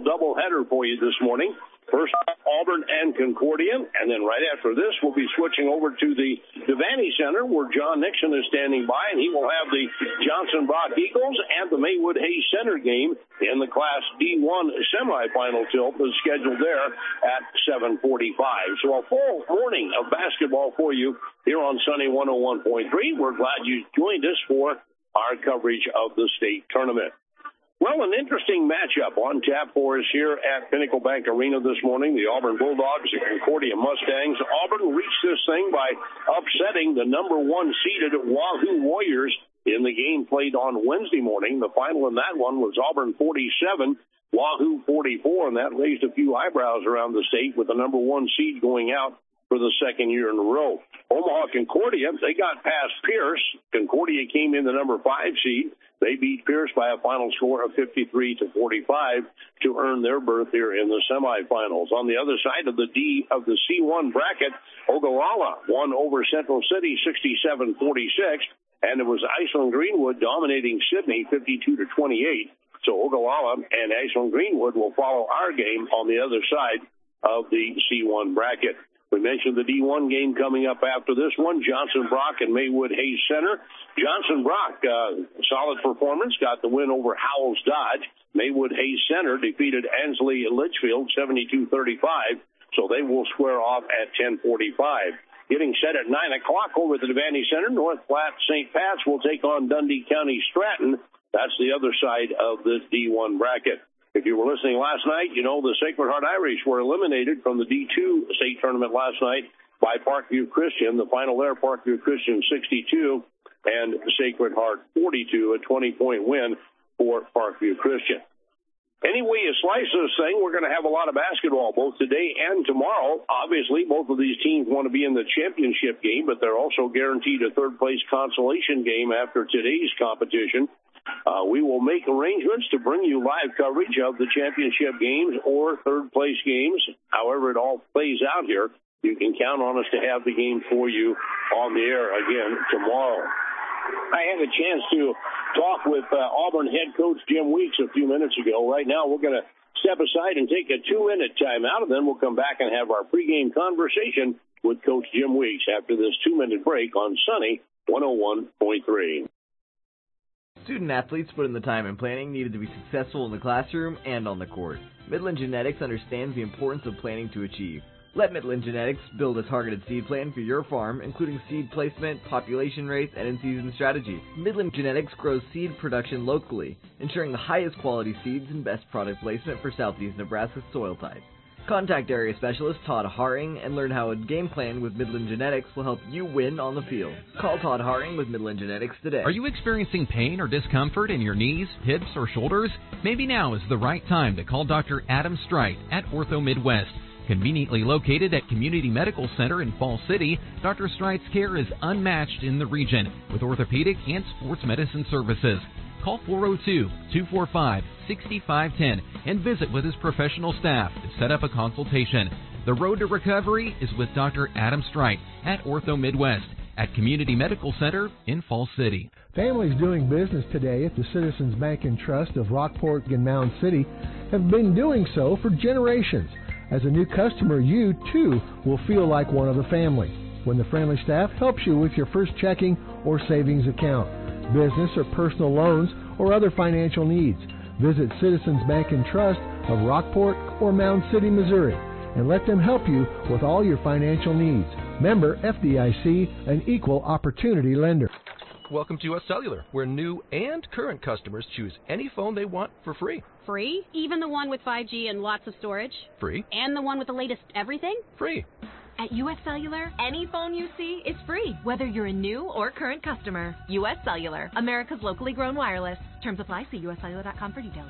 doubleheader for you this morning. First, Auburn and Concordia, and then right after this, we'll be switching over to the Devaney Center, where John Nixon is standing by, and he will have the Johnson-Brock Eagles and the Maywood Hayes Center game in the Class D1 semifinal tilt is scheduled there at 7:45. So a full morning of basketball for you here on Sunny 101.3. We're glad you joined us for our coverage of the state tournament. Well, an interesting matchup on tap for us here at Pinnacle Bank Arena this morning. The Auburn Bulldogs and Concordia Mustangs. Auburn reached this thing by upsetting the number 1 seeded Wahoo Warriors in the game played on Wednesday morning. The final in that one was Auburn 47, Wahoo 44, and that raised a few eyebrows around the state with the number 1 seed going out for the second year in a row. Omaha Concordia, they got past Pierce. Concordia came in the number 5 seed. They beat Pierce by a final score of 53-45 to earn their berth here in the semifinals. On the other side of the C1 bracket, Ogallala won over Central City 67-46, and it was Iceland Greenwood dominating Sydney 52-28. So Ogallala and Iceland Greenwood will follow our game on the other side of the C1 bracket. We mentioned the D1 game coming up after this one, Johnson-Brock and Maywood Hayes Center. Johnson-Brock, solid performance, got the win over Howells Dodge. Maywood Hayes Center defeated Ansley Litchfield 72-35, so they will square off at 10:45. Getting set at 9 o'clock over at the Devaney Center, North Platte St. Pat's will take on Dundee County Stratton. That's the other side of the D1 bracket. If you were listening last night, you know the Sacred Heart Irish were eliminated from the D2 state tournament last night by Parkview Christian. The final there, Parkview Christian 62 and Sacred Heart 42, a 20-point win for Parkview Christian. Anyway, you slice this thing, we're going to have a lot of basketball both today and tomorrow. Obviously, both of these teams want to be in the championship game, but they're also guaranteed a third-place consolation game after today's competition. We will make arrangements to bring you live coverage of the championship games or third-place games. However it all plays out here, you can count on us to have the game for you on the air again tomorrow. I had a chance to talk with Auburn head coach Jim Weeks a few minutes ago. Right now, we're going to step aside and take a 2-minute timeout, and then we'll come back and have our pregame conversation with Coach Jim Weeks after this 2-minute break on Sunny 101.3. Student athletes put in the time and planning needed to be successful in the classroom and on the court. Midland Genetics understands the importance of planning to achieve. Let Midland Genetics build a targeted seed plan for your farm, including seed placement, population rates, and in-season strategies. Midland Genetics grows seed production locally, ensuring the highest quality seeds and best product placement for southeast Nebraska's soil type. Contact area specialist Todd Haring and learn how a game plan with Midland Genetics will help you win on the field. Call Todd Haring with Midland Genetics today. Are you experiencing pain or discomfort in your knees, hips, or shoulders? Maybe now is the right time to call Dr. Adam Strite at Ortho Midwest. Conveniently located at Community Medical Center in Fall City, Dr. Strite's care is unmatched in the region with orthopedic and sports medicine services. Call 402-245-6510 and visit with his professional staff to set up a consultation. The road to recovery is with Dr. Adam Strite at Ortho Midwest at Community Medical Center in Fall City. Families doing business today at the Citizens Bank and Trust of Rockport and Mound City have been doing so for generations. As a new customer, you, too, will feel like one of the family when the friendly staff helps you with your first checking or savings account, business or personal loans, or other financial needs. Visit Citizens Bank and Trust of Rockport or Mound City, Missouri, and let them help you with all your financial needs. Member FDIC, an equal opportunity lender. Welcome to US Cellular, where new and current customers choose any phone they want for free. Free? Even the one with 5G and lots of storage? Free. And the one with the latest everything? Free. At US Cellular, any phone you see is free, whether you're a new or current customer. US Cellular, America's locally grown wireless. Terms apply. See uscellular.com for details.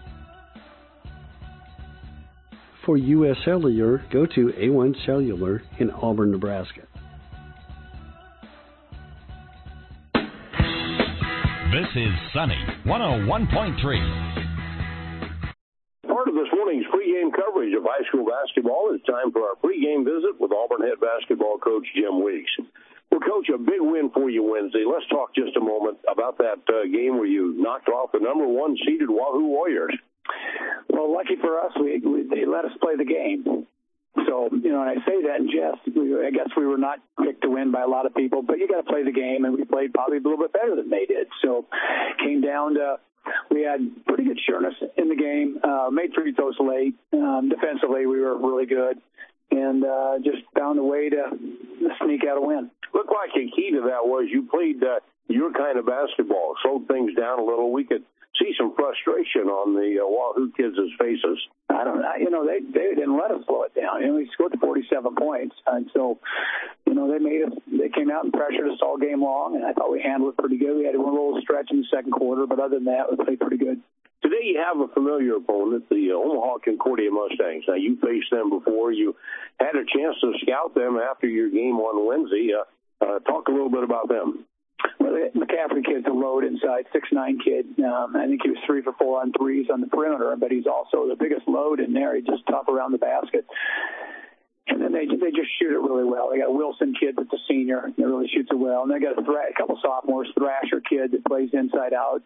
For US Cellular, go to A1 Cellular in Auburn, Nebraska. This is Sunny 101.3. Part of this morning's pregame coverage of high school basketball is time for our pregame visit with Auburn head basketball coach Jim Weeks. Well, Coach, a big win for you Wednesday. Let's talk just a moment about that game where you knocked off the number 1 seeded Wahoo Warriors. Well, lucky for us, they let us play the game. So, and I say that in jest. I guess we were not picked to win by a lot of people, but you got to play the game, and we played probably a little bit better than they did. So, came down to we had pretty good sureness in the game. Made free throws late. Defensively, we were really good, and just found a way to sneak out a win. Looked like a key to that was you played your kind of basketball, slowed things down a little. We could see some frustration on the Wahoo kids' faces. I don't know. They didn't let us slow it down. We scored 47 points, and so they came out and pressured us all game long, and I thought we handled it pretty good. We had one little stretch in the second quarter, but other than that, we played pretty good. Today you have a familiar opponent, the Omaha Concordia Mustangs. Now, you faced them before. You had a chance to scout them after your game on Wednesday. Talk a little bit about them. Well, the McCaffrey kid's a load inside, 6'9" kid. I think he was 3 for 4 on threes on the perimeter, but he's also the biggest load in there. He's just tough around the basket. And then they just shoot it really well. They got a Wilson kid that's a senior that really shoots it well. And they got a couple sophomores, Thrasher kid that plays inside out.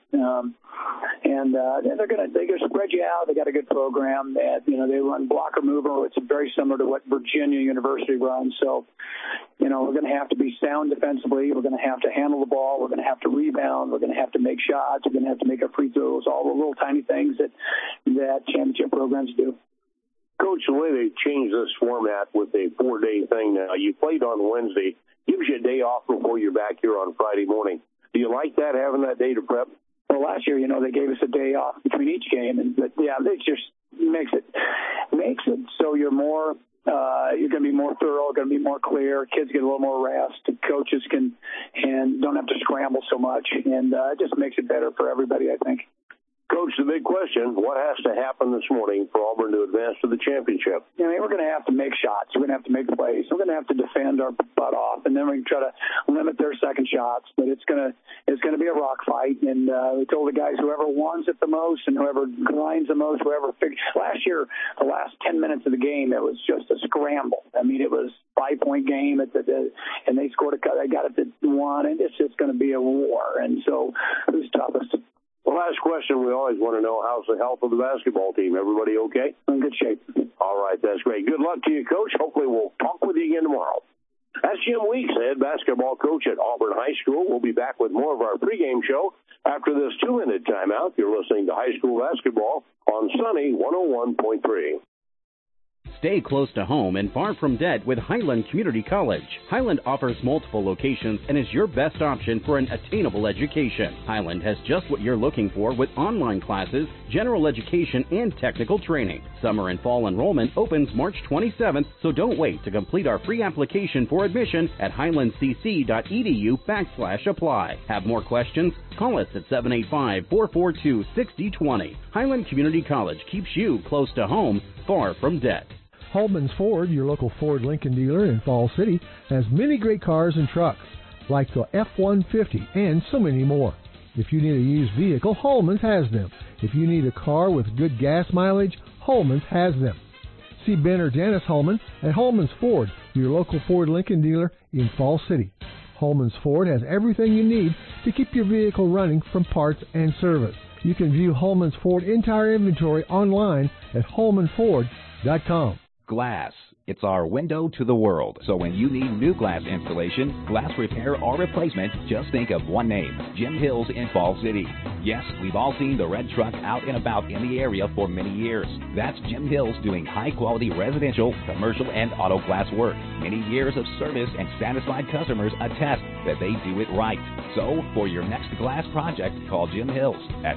And they just spread you out. They got a good program. They run blocker mover. It's very similar to what Virginia University runs. So, we're going to have to be sound defensively. We're going to have to handle the ball. We're going to have to rebound. We're going to have to make shots. We're going to have to make our free throws. All the little tiny things that championship programs do. Coach, the way they changed this format with a 4-day thing now, you played on Wednesday, gives you a day off before you're back here on Friday morning. Do you like that, having that day to prep? Well, last year, they gave us a day off between each game, but it just makes it so you're more you're going to be more thorough, going to be more clear. Kids get a little more rest. Coaches don't have to scramble so much, and it just makes it better for everybody, I think. Coach, the big question, what has to happen this morning for Auburn to advance to the championship? We're going to have to make shots. We're going to have to make plays. We're going to have to defend our butt off, and then we can try to limit their second shots. But it's going to be a rock fight, and we told the guys whoever wants it the most and whoever grinds the most, last year, the last 10 minutes of the game, it was just a scramble. It was a 5-point game, and they scored they got it to 1, and it's just going to be a war. And so who's toughest? Well, last question, we always want to know, how's the health of the basketball team? Everybody okay? In good shape. All right, that's great. Good luck to you, Coach. Hopefully we'll talk with you again tomorrow. That's Jim Weeks, head basketball coach at Auburn High School. We'll be back with more of our pregame show after this 2-minute timeout. You're listening to high school basketball on Sunny 101.3. Stay close to home and far from debt with Highland Community College. Highland offers multiple locations and is your best option for an attainable education. Highland has just what you're looking for with online classes, general education, and technical training. Summer and fall enrollment opens March 27th, so don't wait to complete our free application for admission at highlandcc.edu/apply. Have more questions? Call us at 785-442-6020. Highland Community College keeps you close to home, far from debt. Holman's Ford, your local Ford Lincoln dealer in Falls City, has many great cars and trucks, like the F-150 and so many more. If you need a used vehicle, Holman's has them. If you need a car with good gas mileage, Holman's has them. See Ben or Janice Holman at Holman's Ford, your local Ford Lincoln dealer in Falls City. Holman's Ford has everything you need to keep your vehicle running from parts and service. You can view Holman's Ford entire inventory online at holmanford.com. Glass. It's our window to the world. So when you need new glass installation, glass repair, or replacement, just think of one name, Jim Hills in Falls City. Yes, we've all seen the red truck out and about in the area for many years. That's Jim Hills doing high-quality residential, commercial, and auto glass work. Many years of service and satisfied customers attest that they do it right. So for your next glass project, call Jim Hills at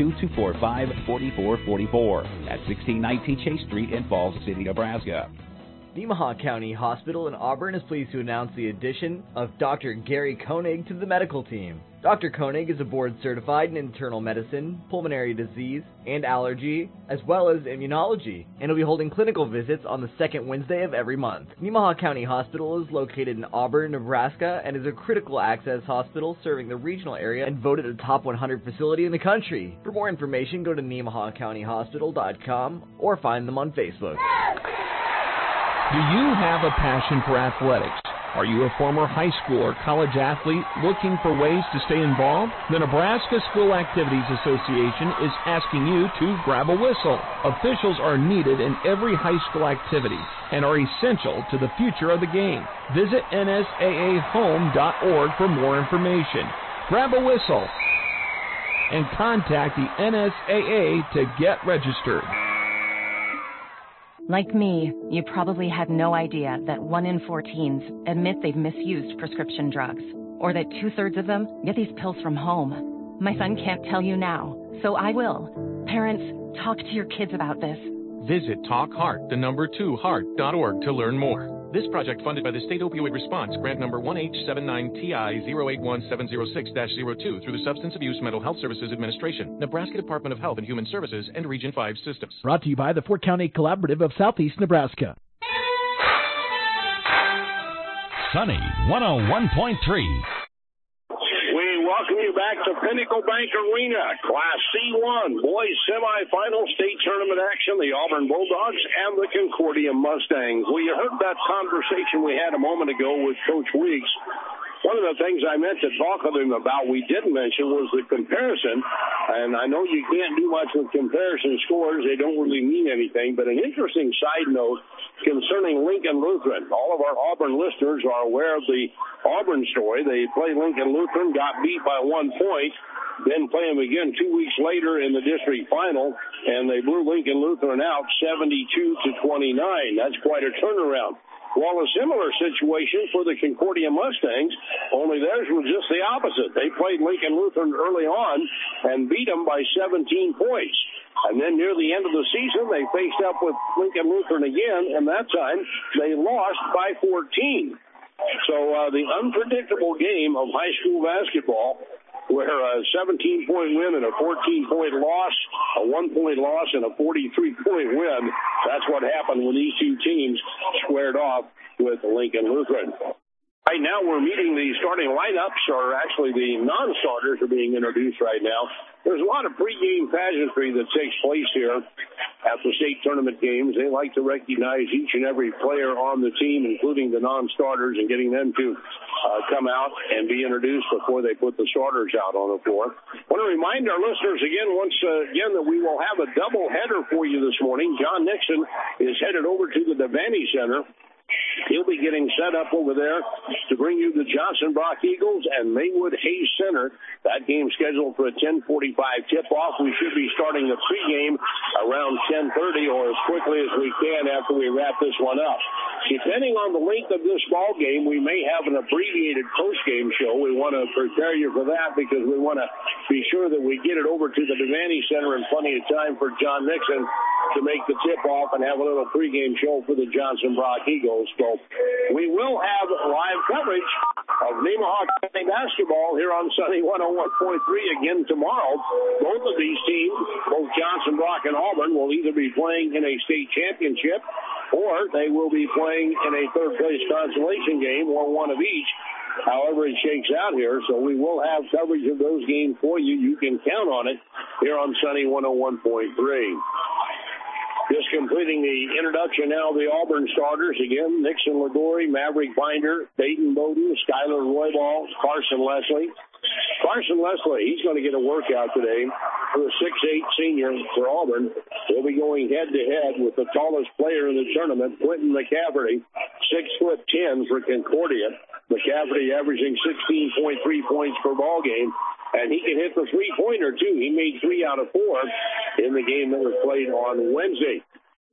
402-245-4444 at 1619 Chase Street in Falls City, Nebraska. Nemaha County Hospital in Auburn is pleased to announce the addition of Dr. Gary Koenig to the medical team. Dr. Koenig is a board-certified in internal medicine, pulmonary disease, and allergy, as well as immunology, and will be holding clinical visits on the second Wednesday of every month. Nemaha County Hospital is located in Auburn, Nebraska, and is a critical access hospital serving the regional area and voted a top 100 facility in the country. For more information, go to NemahaCountyHospital.com or find them on Facebook. Do you have a passion for athletics? Are you a former high school or college athlete looking for ways to stay involved? The Nebraska School Activities Association is asking you to grab a whistle. Officials are needed in every high school activity and are essential to the future of the game. Visit nsaahome.org for more information. Grab a whistle and contact the NSAA to get registered. Like me, you probably had no idea that 1 in 4 teens admit they've misused prescription drugs, or that 2/3 of them get these pills from home. My son can't tell you now, so I will. Parents, talk to your kids about this. Visit talkheart2heart.org to learn more. This project funded by the State Opioid Response, grant number 1H79TI-081706-02 through the Substance Abuse Mental Health Services Administration, Nebraska Department of Health and Human Services, and Region 5 Systems. Brought to you by the Fort County Collaborative of Southeast Nebraska. Sunny 101.3. Welcome you back to Pinnacle Bank Arena, Class C1, boys semifinal state tournament action, the Auburn Bulldogs and the Concordia Mustangs. Well, you heard that conversation we had a moment ago with Coach Weeks. One of the things I meant to talk with him about, we didn't mention, was the comparison. And I know you can't do much with comparison scores. They don't really mean anything. But an interesting side note concerning Lincoln Lutheran. All of our Auburn listeners are aware of the Auburn story. They played Lincoln Lutheran, got beat by 1 point, then play them again 2 weeks later in the district final, and they blew Lincoln Lutheran out 72-29. That's quite a turnaround. Well, a similar situation for the Concordia Mustangs, only theirs was just the opposite. They played Lincoln Lutheran early on and beat them by 17 points. And then near the end of the season, they faced up with Lincoln Lutheran again, and that time they lost by 14. So the unpredictable game of high school basketball, where a 17-point win and a 14-point loss, a 1-point loss, and a 43-point win, that's what happened when these two teams squared off with Lincoln Lutheran. Right now, we're meeting the starting lineups, or actually the non-starters are being introduced right now. There's a lot of pregame pageantry that takes place here at the state tournament games. They like to recognize each and every player on the team, including the non-starters, and getting them to come out and be introduced before they put the starters out on the floor. I want to remind our listeners once again that we will have a double header for you this morning. John Nixon is headed over to the Devaney Center. He'll be getting set up over there to bring you the Johnson Brock Eagles and Maywood Hayes Center. That game scheduled for a 10:45 tip-off. We should be starting the pregame around 10:30 or as quickly as we can after we wrap this one up. Depending on the length of this ball game, we may have an abbreviated post-game show. We want to prepare you for that because we want to be sure that we get it over to the Devaney Center in plenty of time for John Nixon to make the tip-off and have a little pregame show for the Johnson Brock Eagles. So we will have live coverage of Nemaha County basketball here on Sunny 101.3 again tomorrow. Both of these teams, both Johnson Brock and Auburn, will either be playing in a state championship or they will be playing in a third-place consolation game, or one of each, however it shakes out here. So we will have coverage of those games for you. You can count on it here on Sunny 101.3. Just completing the introduction now of the Auburn starters. Again, Nixon Liguori, Maverick Binder, Dayton Bowden, Skylar Roybal, Carson Leslie. Carson Leslie, he's going to get a workout today for the 6'8 senior for Auburn. He'll be going head-to-head with the tallest player in the tournament, Quentin McCafferty, 6'10" for Concordia. McCafferty averaging 16.3 points per ball game. And he can hit the three-pointer, too. He made 3 out of 4 in the game that was played on Wednesday.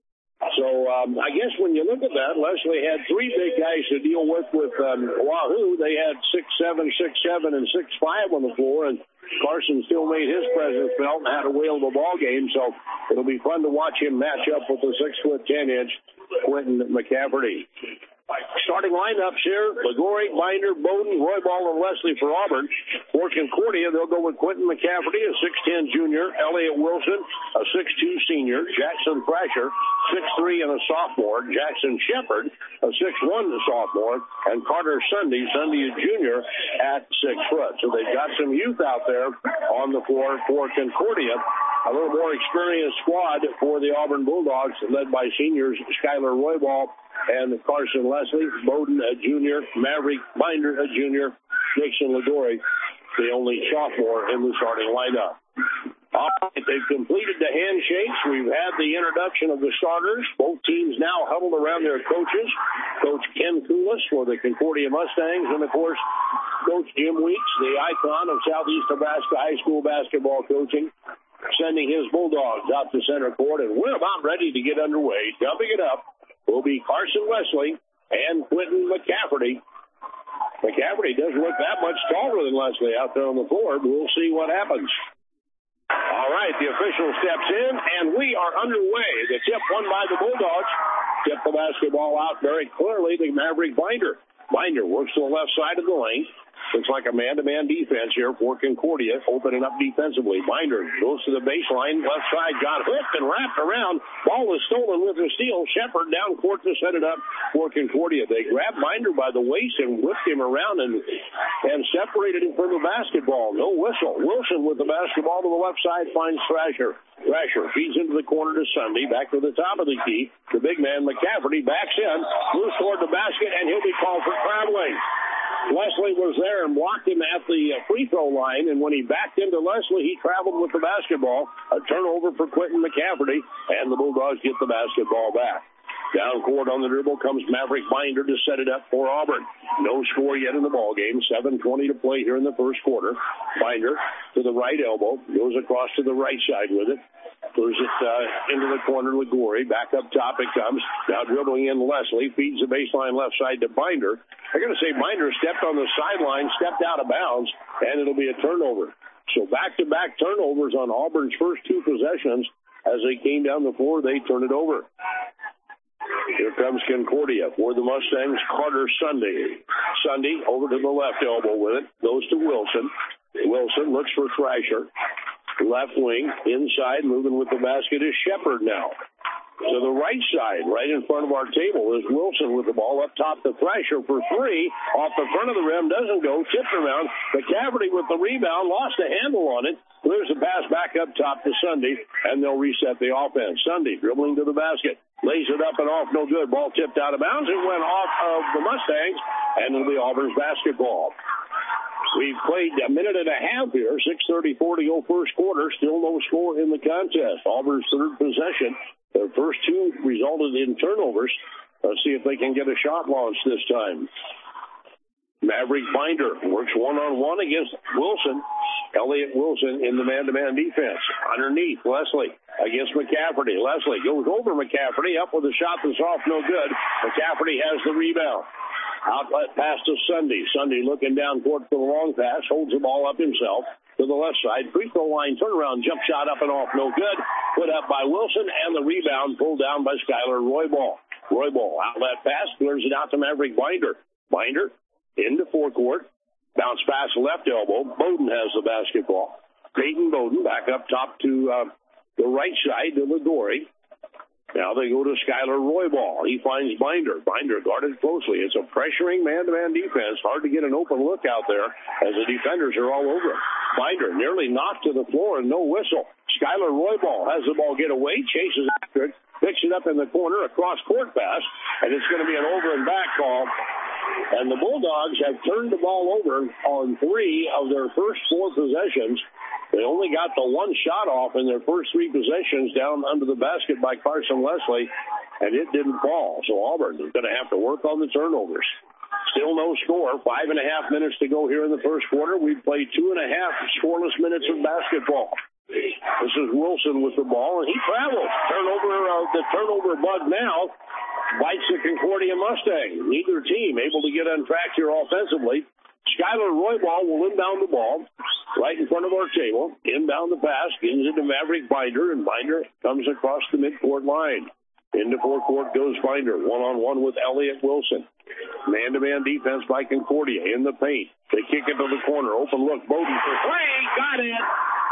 So I guess when you look at that, Leslie had 3 big guys to deal with Wahoo. They had 6'7", 6'7", and 6'5" on the floor, and Carson still made his presence felt and had a whale of a ball game. So it'll be fun to watch him match up with the 6'10" Quentin McCafferty. Starting lineups here, Liguori, Binder, Bowden, Roybal, and Leslie for Auburn. For Concordia, they'll go with Quentin McCafferty, a 6'10 junior, Elliott Wilson, a 6'2 senior, Jackson Thrasher, 6'3 and a sophomore, Jackson Shepard, a 6'1 sophomore, and Carter Sunday a junior at 6 foot. So they've got some youth out there on the floor for Concordia. a little more experienced squad for the Auburn Bulldogs, led by seniors Skylar Roybal and Carson Leslie, Bowden, a junior, Maverick Binder, a junior, Dixon Ligori, the only sophomore in the starting lineup. All right, they've completed the handshakes. We've had the introduction of the starters. Both teams now huddled around their coaches. Coach Ken Koulis for the Concordia Mustangs, and, of course, Coach Jim Weeks, the icon of Southeast Nebraska high school basketball coaching, sending his Bulldogs out to center court, and we're about ready to get underway. Dumping it up will be Carson Leslie and Quentin McCafferty. McCafferty doesn't look that much taller than Leslie out there on the floor, but we'll see what happens. All right, the official steps in, and we are underway. The tip won by the Bulldogs. Tip the basketball out very clearly to Maverick Binder. Binder works to the left side of the lane. Looks like a man-to-man defense here for Concordia, opening up defensively. Binder goes to the baseline. Left side got hooked and wrapped around. Ball is stolen with a steal. Shepard down court to set it up for Concordia. They grabbed Binder by the waist and whipped him around and separated him from the basketball. No whistle. Wilson with the basketball to the left side finds Thrasher. Thrasher feeds into the corner to Sunday. Back to the top of the key. The big man, McCafferty, backs in, moves toward the basket, and he'll be called for traveling. Leslie was there and blocked him at the free throw line, and when he backed into Leslie, he traveled with the basketball. A turnover for Quentin McCafferty, and the Bulldogs get the basketball back. Down court on the dribble comes Maverick Binder to set it up for Auburn. No score yet in the ball game. 7:20 to play here in the first quarter. Binder to the right elbow, goes across to the right side with it. Throws it into the corner, Ligori. Back up top it comes. Now dribbling in Leslie. Feeds the baseline left side to Binder. I'm going to say Binder stepped on the sideline, stepped out of bounds, and it'll be a turnover. So back-to-back turnovers on Auburn's first two possessions. As they came down the floor, they turn it over. Here comes Concordia for the Mustangs. Carter Sunday. Sunday over to the left elbow with it. Goes to Wilson. Wilson looks for Thrasher. Left wing, inside, moving with the basket is Shepard now. To the right side, right in front of our table, is Wilson with the ball up top to Thrasher for three. Off the front of the rim, doesn't go, tipped around. McCafferty with the rebound, lost a handle on it. Clears the pass back up top to Sunday, and they'll reset the offense. Sunday dribbling to the basket. Lays it up and off, no good. Ball tipped out of bounds. It went off of the Mustangs, and it'll be Auburn's basketball. We've played a minute and a half here, 6:34 to go first quarter. Still no score in the contest. Auburn's third possession. Their first two resulted in turnovers. Let's see if they can get a shot launched this time. Maverick Binder works one-on-one against Wilson. Elliott Wilson in the man-to-man defense. Underneath, Leslie against McCafferty. Leslie goes over McCafferty, up with a shot that's off, no good. McCafferty has the rebound. Outlet pass to Sunday. Sunday looking down court for the long pass, holds the ball up himself to the left side. Free throw line, turnaround, jump shot up and off, no good. Put up by Wilson, and the rebound pulled down by Skylar Roybal. Roybal, outlet pass, clears it out to Maverick Binder. Binder into forecourt. Bounce pass left elbow. Bowden has the basketball. Peyton Bowden back up top to the right side to Ligori. Now they go to Skylar Roybal. He finds Binder. Binder guarded closely. It's a pressuring man-to-man defense. Hard to get an open look out there as the defenders are all over it. Binder nearly knocked to the floor and no whistle. Skylar Roybal has the ball get away, chases after it, picks it up in the corner, a cross-court pass, and it's going to be an over and back call. And the Bulldogs have turned the ball over on three of their first four possessions. They only got the one shot off in their first three possessions down under the basket by Carson Leslie, and it didn't fall. So Auburn is going to have to work on the turnovers. Still no score. 5.5 minutes to go here in the first quarter. We've played 2.5 scoreless minutes of basketball. This is Wilson with the ball, and he travels. The turnover bug now bites the Concordia Mustang. Neither team able to get on track here offensively. Skylar Roybal will inbound the ball right in front of our table. Inbound the pass, gives it to Maverick Binder, and Binder comes across the midcourt line. Into forecourt goes Binder, one-on-one with Elliott Wilson. Man-to-man defense by Concordia in the paint. They kick it to the corner. Open look, Bowden for three. Got it.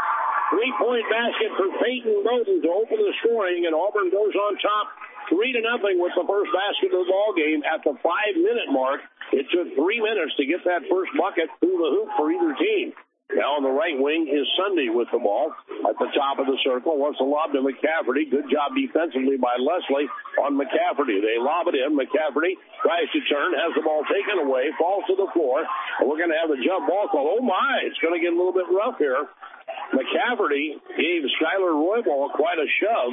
3-point basket for Peyton Bowden to open the scoring, and Auburn goes on top 3-0 with the first basket of the ball game at the 5-minute mark. It took 3 minutes to get that first bucket through the hoop for either team. Now on the right wing is Sunday with the ball at the top of the circle. Wants to lob to McCafferty. Good job defensively by Leslie on McCafferty. They lob it in. McCafferty tries to turn, has the ball taken away, falls to the floor. And we're going to have a jump ball call. Oh, my, it's going to get a little bit rough here. McCafferty gave Skylar Roybal quite a shove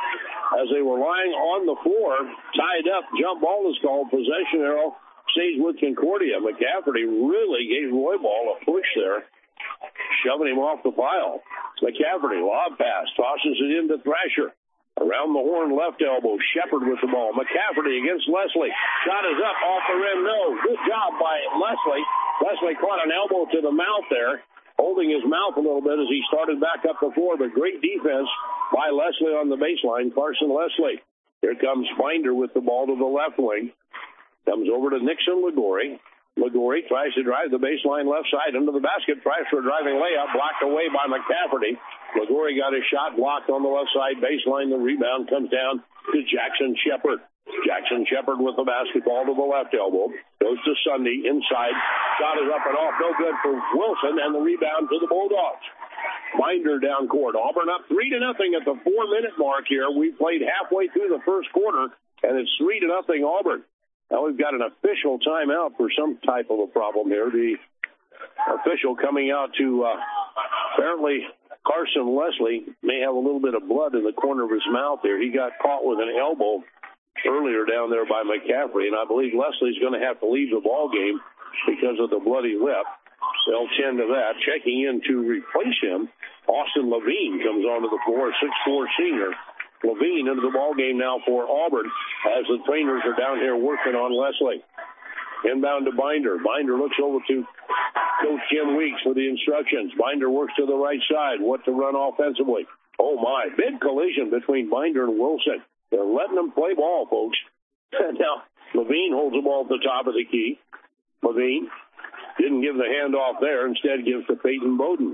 as they were lying on the floor, tied up. Jump ball is called. Possession arrow stays with Concordia. McCafferty really gave Roybal a push there, shoving him off the pile. McCafferty, lob pass, tosses it into Thrasher. Around the horn, left elbow, Shepard with the ball. McCafferty against Leslie. Shot is up, off the rim, no. Good job by Leslie. Leslie caught an elbow to the mouth there, holding his mouth a little bit as he started back up the floor. But great defense by Leslie on the baseline. Carson Leslie. Here comes Binder with the ball to the left wing. Comes over to Nixon Ligori. Ligori tries to drive the baseline left side into the basket. Tries for a driving layup, blocked away by McCafferty. Ligori got his shot blocked on the left side baseline. The rebound comes down to Jackson Shepard. Jackson Shepard with the basketball to the left elbow. Goes to Sunday inside. Shot is up and off. No good for Wilson, and the rebound to the Bulldogs. Binder down court. Auburn up 3-0 at the 4-minute mark here. We played halfway through the first quarter, and it's 3-0 Auburn. Now we've got an official timeout for some type of a problem here. The official coming out to apparently Carson Leslie may have a little bit of blood in the corner of his mouth there. He got caught with an elbow earlier down there by McCafferty, and I believe Leslie's going to have to leave the ball game because of the bloody lip. They'll tend to that. Checking in to replace him, Austin Levine comes onto the floor, 6'4" senior. Levine into the ball game now for Auburn as the trainers are down here working on Leslie. Inbound to Binder. Binder looks over to Coach Jim Weeks for the instructions. Binder works to the right side. What to run offensively? Oh, my. Big collision between Binder and Wilson. They're letting them play ball, folks. Now, Levine holds the ball at the top of the key. Levine didn't give the handoff there. Instead, gives to Peyton Bowden.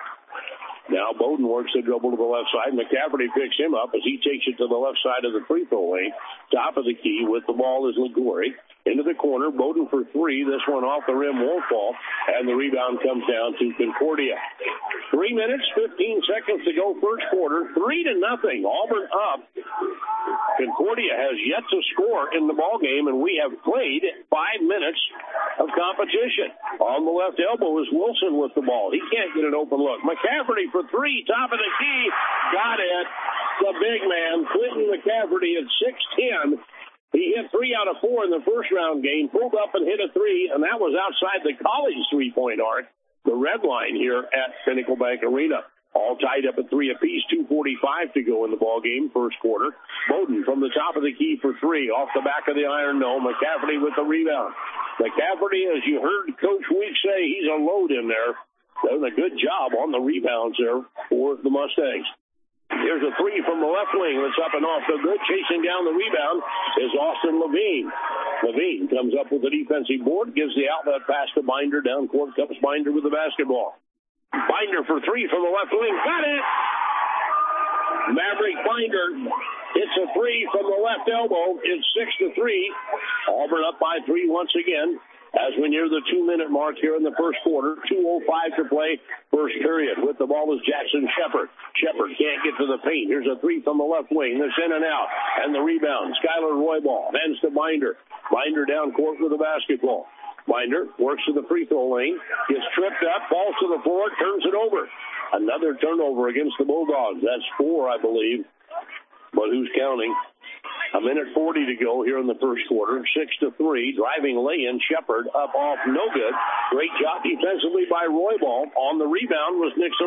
Now Bowden works the dribble to the left side. McCafferty picks him up as he takes it to the left side of the free throw lane. Top of the key with the ball is Ligori. Into the corner, Bowden for three. This one off the rim won't fall. And the rebound comes down to Concordia. 3 minutes, 15 seconds to go first quarter. 3-0. Auburn up. Concordia has yet to score in the ball game, and we have played 5 minutes of competition. On the left elbow is Wilson with the ball. He can't get an open look. McCafferty for three, top of the key. Got it. The big man, Clinton McCafferty at 6'10". He hit 3 out of 4 in the first round game, pulled up and hit a three, and that was outside the college three-point arc, the red line here at Pinnacle Bank Arena. All tied up at 3 apiece, 2:45 to go in the ball game, first quarter. Bowden from the top of the key for three, off the back of the iron dome. McCafferty with the rebound. McCafferty, as you heard Coach Weeks say, he's a load in there. Doing a good job on the rebounds there for the Mustangs. Here's a three from the left wing that's up and off. So good. Chasing down the rebound is Austin Levine. Levine comes up with the defensive board, gives the outlet pass to Binder. Down court comes Binder with the basketball. Binder for three from the left wing. Got it! Maverick Binder hits a three from the left elbow. It's 6-3. Auburn up by 3 once again as we near the 2-minute mark here in the first quarter. 2:05 to play first period. With the ball is Jackson Shepard. Shepard can't get to the paint. Here's a three from the left wing. That's in and out. And the rebound. Skylar Roybal hands to Binder. Binder down court with the basketball. Binder works to the free throw lane. Gets tripped up. Falls to the floor. Turns it over. Another turnover against the Bulldogs. That's 4, I believe. But who's counting? 1:40 to go here in the first quarter. 6-3. Driving lay-in. Shepard up off. No good. Great job defensively by Roybal. On the rebound was Nixon.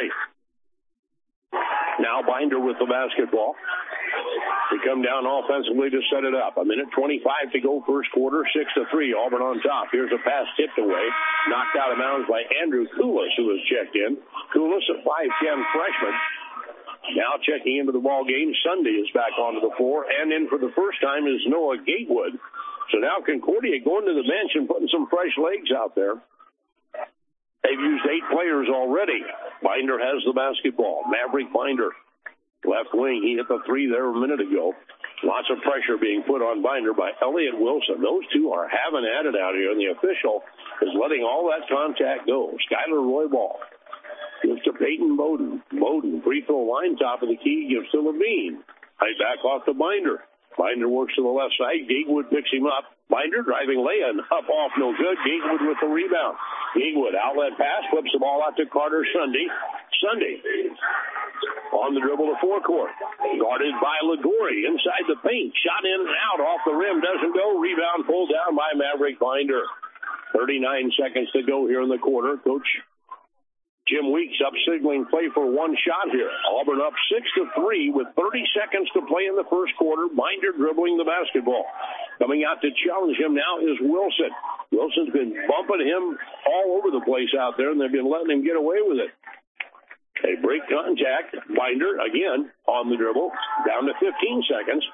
Now Binder with the basketball. They come down offensively to set it up. 1:25 to go first quarter. 6-3. Auburn on top. Here's a pass tipped away. Knocked out of bounds by Andrew Koulis, who was checked in. Koulis, a 5'10" freshman. Now checking into the ball game. Sunday is back onto the floor. And in for the first time is Noah Gatewood. So now Concordia going to the bench and putting some fresh legs out there. They've used 8 players already. Binder has the basketball. Maverick Binder. Left wing. He hit the three there a minute ago. Lots of pressure being put on Binder by Elliott Wilson. Those two are having at it out here, and the official is letting all that contact go. Skylar Roybal gives to Peyton Bowden. Bowden, free throw line, top of the key, gives to Levine. Right back off to Binder. Binder works to the left side. Gatewood picks him up. Binder driving lay-in. Up off, no good. Gatewood with the rebound. Gatewood, outlet pass, flips the ball out to Carter Sunday. Sunday on the dribble to forecourt. Guarded by Ligori inside the paint. Shot in and out off the rim. Doesn't go. Rebound pulled down by Maverick Binder. 39 seconds to go here in the quarter. Coach Jim Weeks up signaling play for one shot here. Auburn up 6-3 with 30 seconds to play in the first quarter. Binder dribbling the basketball. Coming out to challenge him now is Wilson. Wilson's been bumping him all over the place out there, and they've been letting him get away with it. They break contact. Binder again on the dribble. Down to 15 seconds.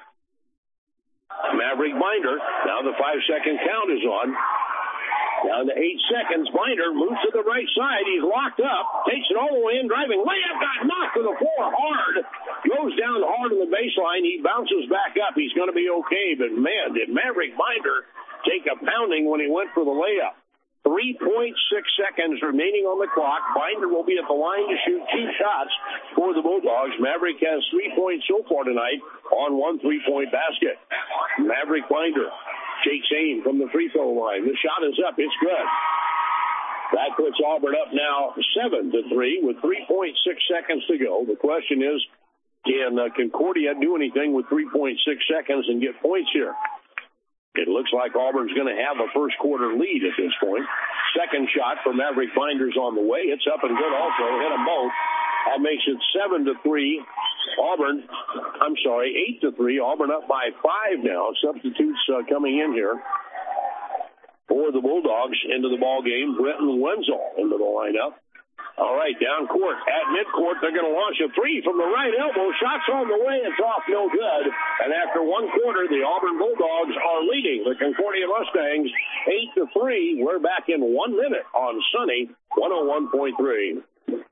Maverick Binder. Now the 5-second count is on. Down to 8 seconds. Binder moves to the right side. He's locked up. Takes it all the way in. Driving. Layup got knocked to the floor hard. Goes down hard on the baseline. He bounces back up. He's going to be okay. But, man, did Maverick Binder take a pounding when he went for the layup. 3.6 seconds remaining on the clock. Binder will be at the line to shoot 2 shots for the Bulldogs. Maverick has 3 points so far tonight on 1 3-point basket. Maverick Binder takes aim from the free throw line. The shot is up. It's good. That puts Auburn up now 7-3 with 3.6 seconds to go. The question is, can Concordia do anything with 3.6 seconds and get points here? It looks like Auburn's going to have a first quarter lead at this point. Second shot for Maverick Binders on the way. It's up and good also. Hit them both. That makes it 7-3. 8-3. Auburn up by 5 now. Substitutes coming in here for the Bulldogs into the ball game. Brenton Wenzel into the lineup. All right, down court. At midcourt, they're going to launch a three from the right elbow. Shots on the way. It's off, no good. And after 1 quarter, the Auburn Bulldogs are leading the Concordia Mustangs 8-3. We're back in 1 minute on Sunny 101.3.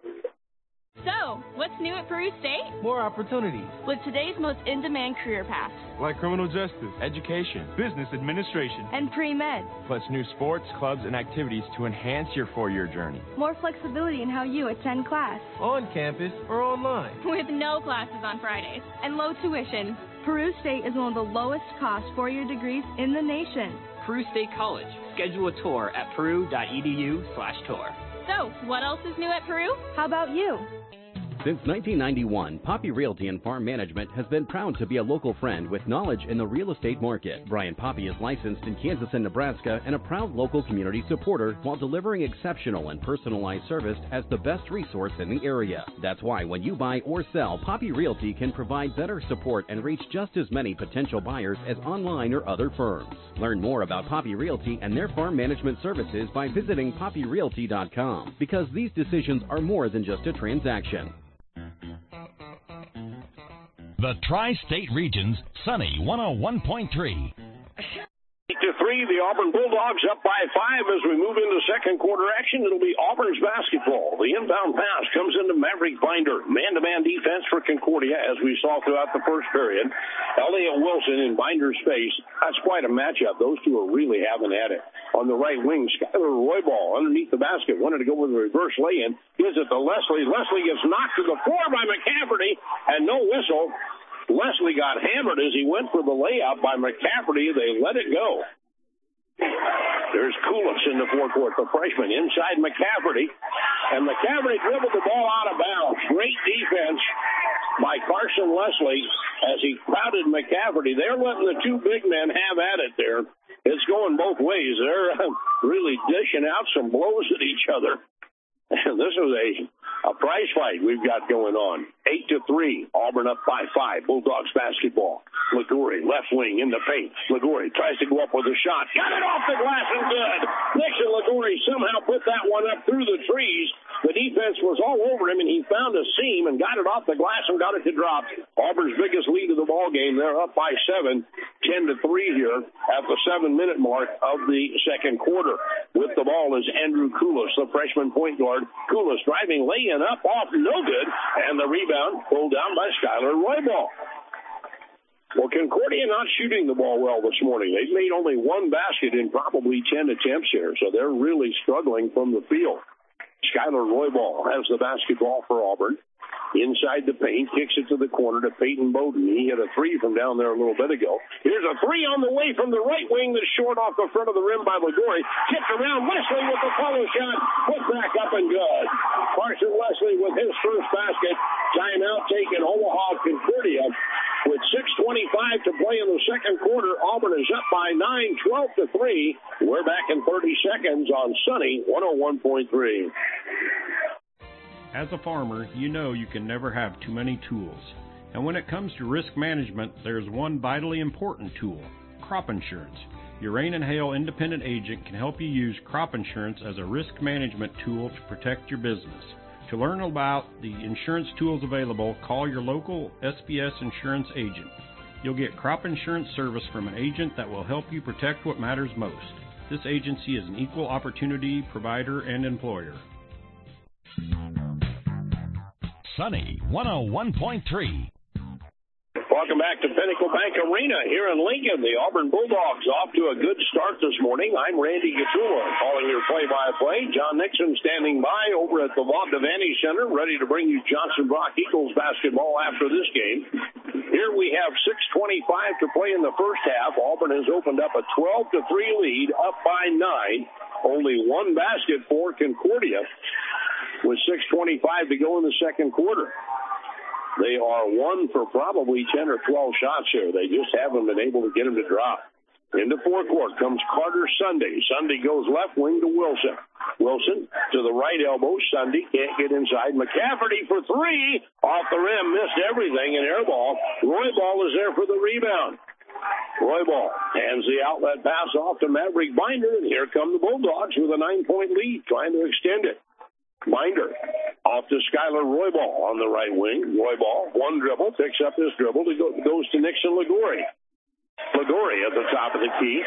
So, what's new at Peru State? More opportunities. With today's most in-demand career paths. Like criminal justice, education, business administration, and pre-med. Plus new sports, clubs, and activities to enhance your 4-year journey. More flexibility in how you attend class. On campus or online. With no classes on Fridays. And low tuition. Peru State is one of the lowest cost 4-year degrees in the nation. Peru State College. Schedule a tour at peru.edu/tour. So, what else is new at Peru? How about you? Since 1991, Poppy Realty and Farm Management has been proud to be a local friend with knowledge in the real estate market. Brian Poppy is licensed in Kansas and Nebraska and a proud local community supporter while delivering exceptional and personalized service as the best resource in the area. That's why when you buy or sell, Poppy Realty can provide better support and reach just as many potential buyers as online or other firms. Learn more about Poppy Realty and their farm management services by visiting poppyrealty.com, because these decisions are more than just a transaction. The Tri-State Region's Sunny 101.3. 8-3, the Auburn Bulldogs up by 5 as we move into second quarter action. It'll be Auburn's basketball. The inbound pass comes into Maverick Binder. Man-to-man defense for Concordia, as we saw throughout the first period. Elliott Wilson in Binder's face. That's quite a matchup. Those two are really having at it. On the right wing, Skylar Roybal underneath the basket. Wanted to go with a reverse lay-in. Gives it to Leslie. Leslie gets knocked to the floor by McCafferty, and no whistle. Leslie got hammered as he went for the layup by McCafferty. They let it go. There's Koulis in the forecourt, the freshman, inside McCafferty. And McCafferty dribbled the ball out of bounds. Great defense by Carson Leslie as he crowded McCafferty. They're letting the two big men have at it there. It's going both ways. They're really dishing out some blows at each other. And this is a prize fight we've got going on. 8-3, Auburn up by 5. Bulldogs basketball. Ligori, left wing in the paint. Ligori tries to go up with a shot. Got it off the glass and good. Nixon Ligori somehow put that one up through the trees. The defense was all over him, and he found a seam and got it off the glass and got it to drop. Auburn's biggest lead of the ball game. They're up by 7, 10-3 here at the 7-minute mark of the second quarter. With the ball is Andrew Koulis, the freshman point guard. Koulis driving, laying up off, no good, and the rebound pulled down by Skylar Roybal. Well, Concordia not shooting the ball well this morning. They've made only one basket in probably 10 attempts here, so they're really struggling from the field. Skylar Roybal has the basketball for Auburn. Inside the paint, kicks it to the corner to Peyton Bowden. He hit a three from down there a little bit ago. Here's a three on the way from the right wing that's short off the front of the rim by Liguori. Tipped around, Leslie with the follow shot. Put back up and good. Carson Leslie with his first basket. Timeout taken, Omaha Concordia. With 6:25 to play in the second quarter, Auburn is up by 9, 12-3. We're back in 30 seconds on Sunny 101.3. As a farmer, you know you can never have too many tools. And when it comes to risk management, there's one vitally important tool, crop insurance. Your Rain and Hail independent agent can help you use crop insurance as a risk management tool to protect your business. To learn about the insurance tools available, call your local SBS insurance agent. You'll get crop insurance service from an agent that will help you protect what matters most. This agency is an equal opportunity provider and employer. Sunny 101.3. Welcome back to Pinnacle Bank Arena here in Lincoln. The Auburn Bulldogs off to a good start this morning. I'm Randy Gatula calling your play-by-play. John Nixon standing by over at the Vaught Devaney Center, ready to bring you Johnson Brock Eagles basketball after this game. Here we have 6:25 to play in the first half. Auburn has opened up a 12-3 lead, up by 9. Only one basket for Concordia with 6:25 to go in the second quarter. They are 1 for probably 10 or 12 shots here. They just haven't been able to get them to drop. Into forecourt comes Carter Sunday. Sunday goes left wing to Wilson. Wilson to the right elbow. Sunday can't get inside. McCafferty for three. Off the rim. Missed everything. An air ball. Roybal is there for the rebound. Roybal hands the outlet pass off to Maverick Binder. And here come the Bulldogs with a 9-point lead, trying to extend it. Binder off to Skylar Roybal on the right wing. Roybal, one dribble, picks up his dribble, goes to Nixon Liguori. Liguori at the top of the key.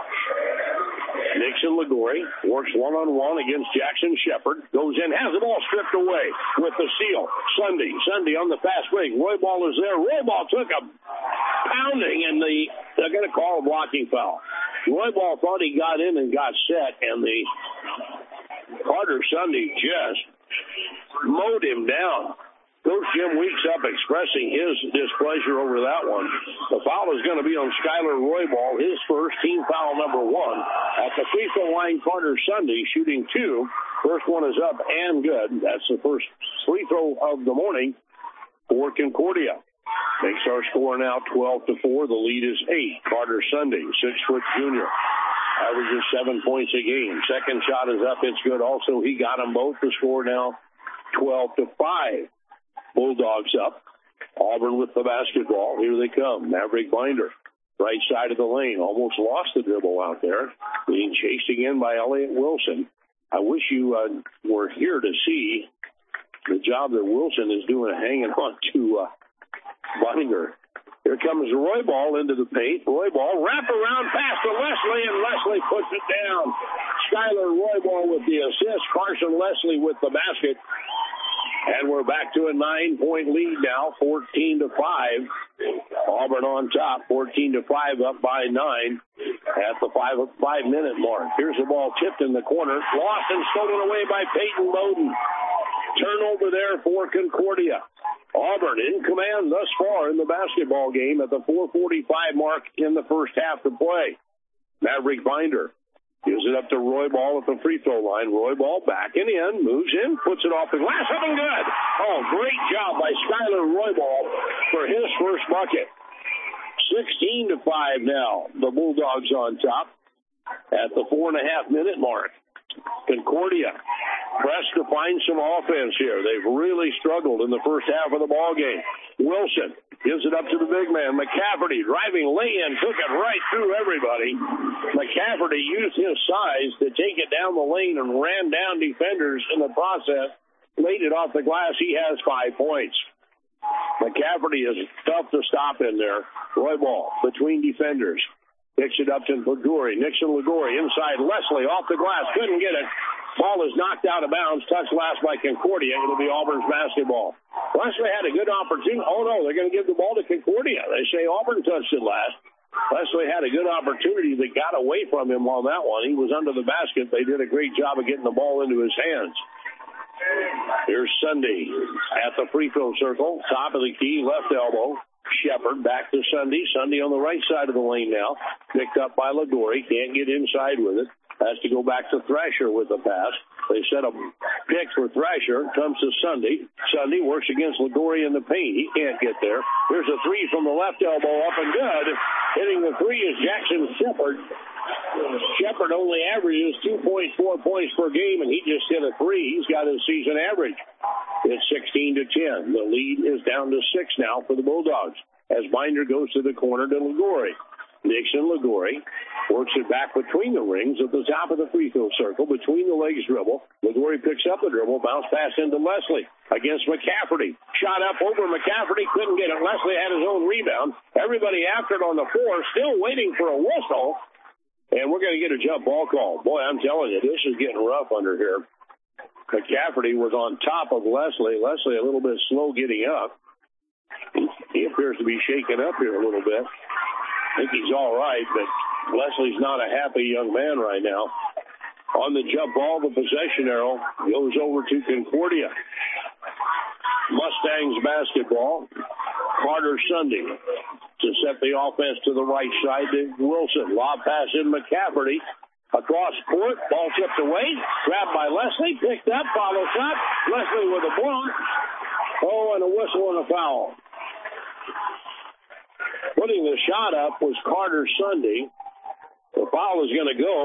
Nixon Liguori works one-on-one against Jackson Shepard. Goes in, has the ball stripped away with the steal. Sunday on the fast break. Roybal is there. Roybal took a pounding, and they're going to call a blocking foul. Roybal thought he got in and got set, and the Carter Sunday just mowed him down. Coach Jim Weeks up expressing his displeasure over that one. The foul is going to be on Skylar Roybal, his first, team foul number 1. At the free throw line, Carter Sunday shooting 2. First one is up and good. That's the first free throw of the morning for Concordia. Makes our score now 12-4. The lead is 8. Carter Sunday, 6-foot junior. Averages 7 points a game. Second shot is up. It's good. Also, he got them both. The score now 12-5. Bulldogs up. Auburn with the basketball. Here they come. Maverick Binder. Right side of the lane. Almost lost the dribble out there. Being chased again by Elliott Wilson. I wish you were here to see the job that Wilson is doing hanging on to Binder. Here comes Roybal into the paint. Roybal wraparound pass to Leslie, and Leslie puts it down. Skylar Roybal with the assist. Carson Leslie with the basket. And we're back to a 9-point lead now, 14-5. Auburn on top, 14-5, up by 9 at the 5-minute mark. Here's the ball tipped in the corner. Lost and stolen away by Peyton Bowden. Turnover there for Concordia. Auburn in command thus far in the basketball game at the 4:45 mark in the first half to play. Maverick Binder gives it up to Roybal at the free throw line. Roybal backing in, moves in, puts it off the glass, up and good. Oh, great job by Skylar Roybal for his first bucket. 16-5 now. The Bulldogs on top at the 4.5-minute mark. Concordia pressed to find some offense here. They've really struggled in the first half of the ball game. Wilson gives it up to the big man. McCafferty driving lay-in, took it right through everybody. McCafferty used his size to take it down the lane and ran down defenders in the process. Laid it off the glass. He has 5 points. McCafferty is tough to stop in there. Roybal between defenders. Picks it up to Liguori. Nixon Liguori inside. Leslie off the glass. Couldn't get it. Ball is knocked out of bounds, touched last by Concordia. It'll be Auburn's basketball. Leslie had a good opportunity. Oh, no, they're going to give the ball to Concordia. They say Auburn touched it last. Leslie had a good opportunity that got away from him on that one. He was under the basket. They did a great job of getting the ball into his hands. Here's Sunday at the free throw circle. Top of the key, left elbow. Shepard back to Sunday. Sunday on the right side of the lane now. Picked up by Ligori. Can't get inside with it. Has to go back to Thrasher with the pass. They set a pick for Thrasher. Comes to Sunday. Sunday works against Ligori in the paint. He can't get there. There's a three from the left elbow up and good. Hitting the three is Jackson Shepard. Shepard only averages 2.4 points per game, and he just hit a three. He's got his season average. It's 16-10. The lead is down to 6 now for the Bulldogs as Binder goes to the corner to Ligori. Nixon Ligori works it back between the rings at the top of the free throw circle, between the legs dribble. Ligori picks up the dribble, bounce pass into Leslie against McCafferty. Shot up over McCafferty, couldn't get it. Leslie had his own rebound. Everybody after it on the floor, still waiting for a whistle. And we're going to get a jump ball call. Boy, I'm telling you, this is getting rough under here. McCafferty was on top of Leslie. Leslie a little bit slow getting up. He appears to be shaken up here a little bit. I think he's all right, but Leslie's not a happy young man right now. On the jump ball, the possession arrow goes over to Concordia. Mustangs basketball. Carter Sunday to set the offense to the right side to Wilson. Lob pass in McCafferty. Across court, ball tipped away. Grabbed by Leslie, picked up, follow shot. Leslie with a block. Oh, and a whistle and a foul. Putting the shot up was Carter Sunday. The foul is going to go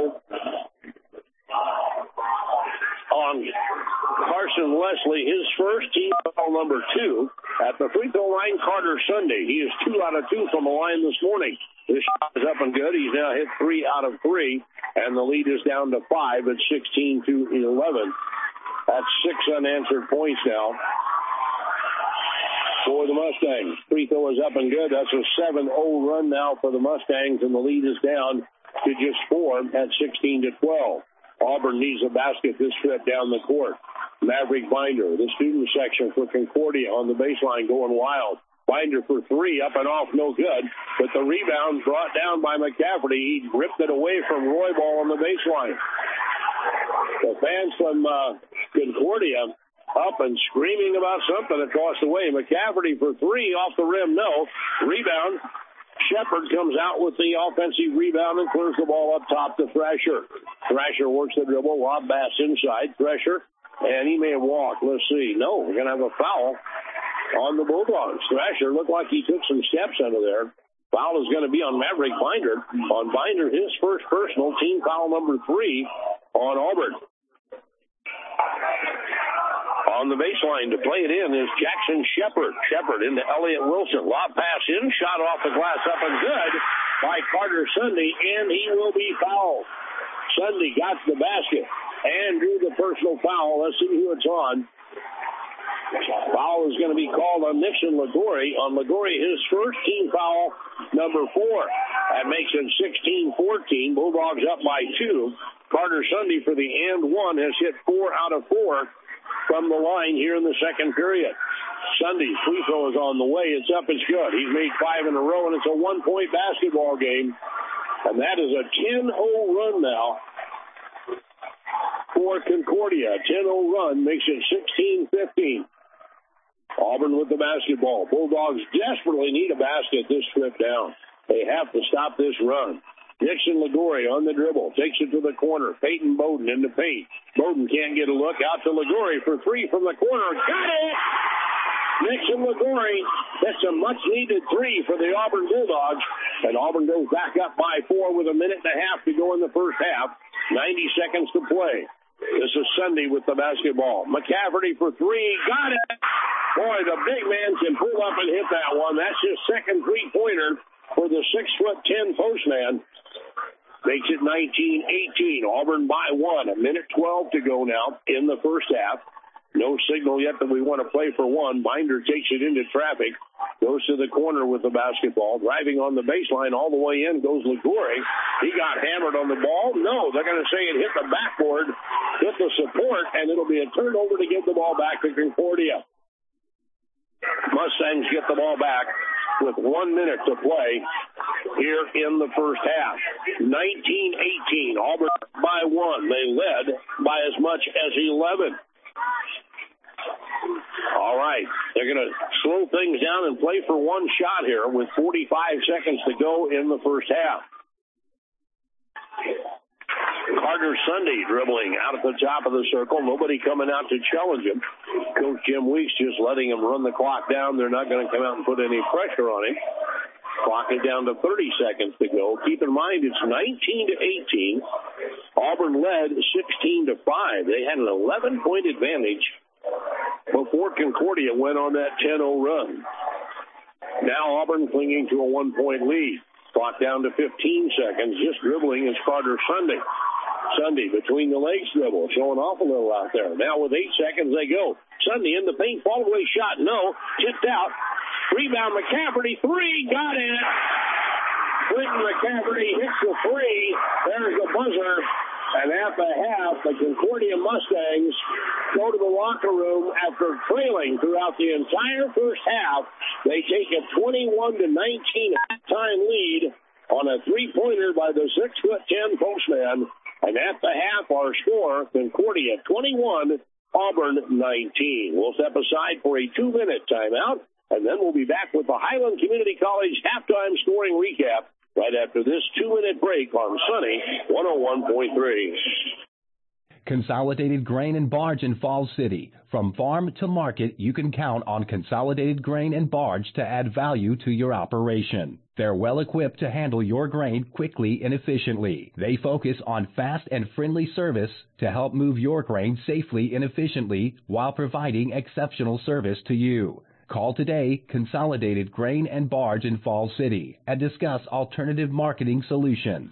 on Carson Leslie, his first, team foul number 2. At the free throw line, Carter Sunday. He is 2 out of 2 from the line this morning. This shot is up and good. He's now hit 3 out of 3, and the lead is down to 5 at 16-11. That's 6 unanswered points now for the Mustangs. Free throw is up and good. That's a 7-0 run now for the Mustangs, and the lead is down to just 4 at 16-12. Auburn needs a basket this trip down the court. Maverick Binder, the student section for Concordia on the baseline going wild. Binder for 3, up and off, no good. But the rebound brought down by McCafferty. He ripped it away from Roybal on the baseline. The fans from Concordia up and screaming about something across the way. McCafferty for 3, off the rim, no. Rebound. Shepard comes out with the offensive rebound and clears the ball up top to Thrasher. Thrasher works the dribble, lob pass inside. Thrasher, and he may have walked. Let's see. No, we're going to have a foul on the Bulldogs. Thrasher looked like he took some steps under there. Foul is going to be on Maverick Binder. On Binder, his first personal, team foul number 3 on Auburn. On the baseline to play it in is Jackson Shepard. Shepard into Elliott Wilson. Lob pass in, shot off the glass up and good by Carter Sunday, and he will be fouled. Sunday got to the basket and drew the personal foul. Let's see who it's on. Foul is going to be called on Nixon Ligori. On Ligori, his first team foul, number 4. That makes it 16-14. Bulldogs up by 2. Carter Sunday for the and 1 has hit 4 out of 4 from the line here in the second period. Sunday's free throw is on the way. It's up, it's good. He's made 5 in a row, and it's a 1-point basketball game. And that is a 10-0 run now for Concordia. A 10-0 run makes it 16-15. Auburn with the basketball. Bulldogs desperately need a basket this trip down. They have to stop this run. Nixon Ligori on the dribble. Takes it to the corner. Peyton Bowden in the paint. Bowden can't get a look. Out to Ligori for 3 from the corner. Got it! Nixon Ligori. That's a much-needed 3 for the Auburn Bulldogs. And Auburn goes back up by 4 with a minute and a half to go in the first half. 90 seconds to play. This is Sunday with the basketball. McCafferty for 3. Got it! Boy, the big man can pull up and hit that one. That's his second three-pointer for the 6'10" postman. Makes it 19-18. Auburn by 1. A minute 12 to go now in the first half. No signal yet that we want to play for 1. Binder takes it into traffic. goes to the corner with the basketball. Driving on the baseline all the way in goes Ligori. He got hammered on the ball. No, they're going to say it hit the backboard, hit the support, and it'll be a turnover to give the ball back to Concordia. Mustangs get the ball back with 1 minute to play here in the first half. 19-18, Auburn by 1. They led by as much as 11. All right, they're going to slow things down and play for one shot here with 45 seconds to go in the first half. Carter Sunday dribbling out at the top of the circle. Nobody coming out to challenge him. Coach Jim Weeks just letting him run the clock down. They're not going to come out and put any pressure on him. Clock is down to 30 seconds to go. Keep in mind, it's 19-18. Auburn led 16-5. They had an 11-point advantage before Concordia went on that 10-0 run. Now Auburn clinging to a 1-point lead. Clock down to 15 seconds. Just dribbling is Carter Sunday. Sunday between the legs dribble, showing off a little out there. Now with 8 seconds they go. Sunday in the paint, fall away shot, no. Tipped out. Rebound McCafferty, 3, got it. Quentin McCafferty hits the 3. There's the buzzer. And at the half, the Concordia Mustangs go to the locker room after trailing throughout the entire first half. They take a 21-19 halftime lead on a three-pointer by the 6'10" postman. And at the half, our score, Concordia 21, Auburn 19. We'll step aside for a 2-minute timeout, and then we'll be back with the Highland Community College halftime scoring recap right after this 2-minute break on Sunny 101.3. Consolidated Grain and Barge in Falls City. From farm to market, you can count on Consolidated Grain and Barge to add value to your operation. They're well equipped to handle your grain quickly and efficiently. They focus on fast and friendly service to help move your grain safely and efficiently while providing exceptional service to you. Call today, Consolidated Grain and Barge in Falls City, and discuss alternative marketing solutions.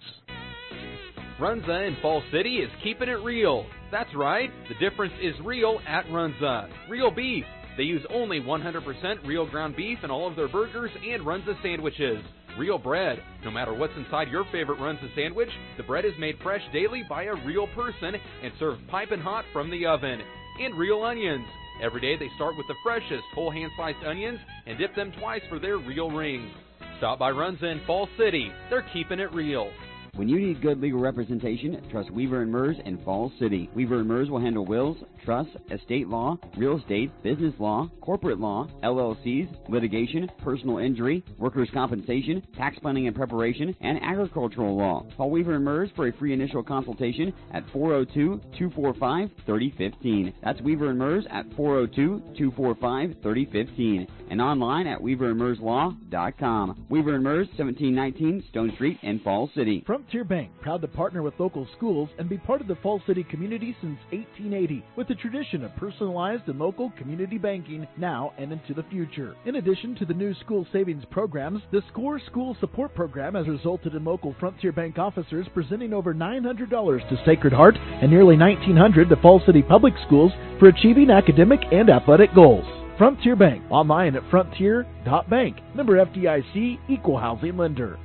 Runza in Falls City is keeping it real. That's right, the difference is real at Runza. Real beef. They use only 100% real ground beef in all of their burgers and Runza sandwiches. Real bread. No matter what's inside your favorite Runza sandwich, the bread is made fresh daily by a real person and served piping hot from the oven. And real onions. Every day they start with the freshest whole hand-sliced onions and dip them twice for their real rings. Stop by Runza in Falls City. They're keeping it real. When you need good legal representation, trust Weaver & Mers in Falls City. Weaver & Mers will handle wills, trusts, estate law, real estate, business law, corporate law, LLCs, litigation, personal injury, workers' compensation, tax planning and preparation, and agricultural law. Call Weaver & Mers for a free initial consultation at 402-245-3015. That's Weaver & Mers at 402-245-3015 and online at weaverandmerslaw.com. Weaver & Mers, 1719 Stone Street in Falls City. Frontier Bank, proud to partner with local schools and be part of the Falls City community since 1880, with a tradition of personalized and local community banking now and into the future. In addition to the new school savings programs, the SCORE School Support Program has resulted in local Frontier Bank officers presenting over $900 to Sacred Heart and nearly $1,900 to Falls City Public Schools for achieving academic and athletic goals. Frontier Bank, online at frontier.bank. Member FDIC, Equal Housing Lender.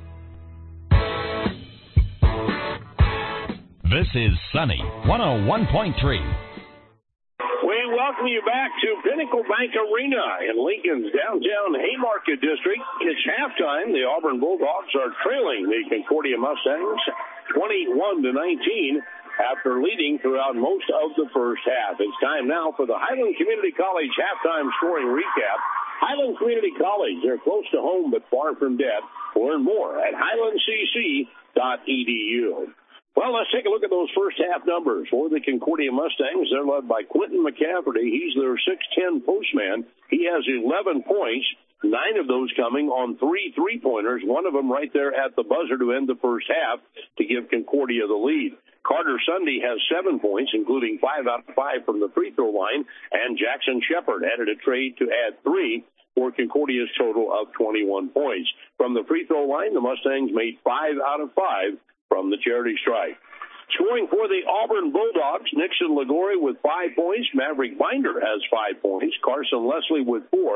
This is Sunny 101.3. We welcome you back to Pinnacle Bank Arena in Lincoln's downtown Haymarket District. It's halftime. The Auburn Bulldogs are trailing the Concordia Mustangs 21-19 after leading throughout most of the first half. It's time now for the Highland Community College halftime scoring recap. Highland Community College, they're close to home but far from dead. Learn more at highlandcc.edu. Well, let's take a look at those first half numbers. For the Concordia Mustangs, they're led by Quentin McCafferty. He's their 6'10" postman. He has 11 points, 9 of those coming on 3 3-pointers, one of them right there at the buzzer to end the first half to give Concordia the lead. Carter Sunday has 7 points, including 5 out of 5 from the free throw line, and Jackson Shepard added a trade to add 3 for Concordia's total of 21 points. From the free throw line, the Mustangs made 5 out of 5 from the charity stripe. Scoring for the Auburn Bulldogs, Nixon Ligori with 5 points. Maverick Binder has 5 points. Carson Leslie with 4.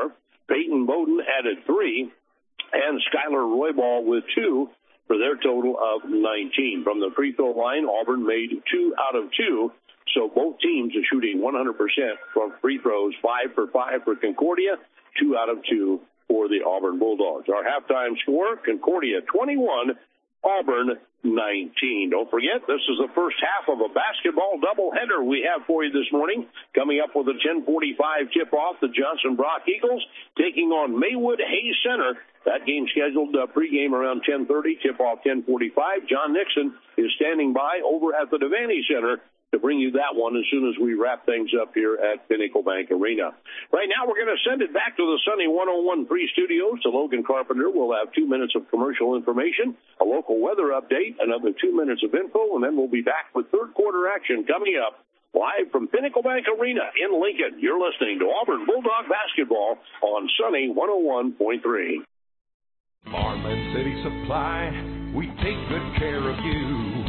Peyton Bowden added 3, and Skylar Roybal with 2 for their total of 19. From the free throw line, Auburn made 2 out of 2, so both teams are shooting 100% from free throws, 5 for 5 for Concordia, 2 out of 2 for the Auburn Bulldogs. Our halftime score, Concordia 21, Auburn 19. Don't forget, this is the first half of a basketball doubleheader we have for you this morning. Coming up with a 10:45 tip-off, the Johnson Brock Eagles taking on Maywood Hayes Center. That game scheduled pregame around 10:30, tip-off 10:45. John Nixon is standing by over at the Devaney Center to bring you that one as soon as we wrap things up here at Pinnacle Bank Arena. Right now, we're going to send it back to the Sunny 101.3 studios. To Logan Carpenter, we'll have 2 minutes of commercial information, a local weather update, another 2 minutes of info, and then we'll be back with third quarter action coming up live from Pinnacle Bank Arena in Lincoln. You're listening to Auburn Bulldog Basketball on Sunny 101.3. Farm and City Supply, we take good care of you.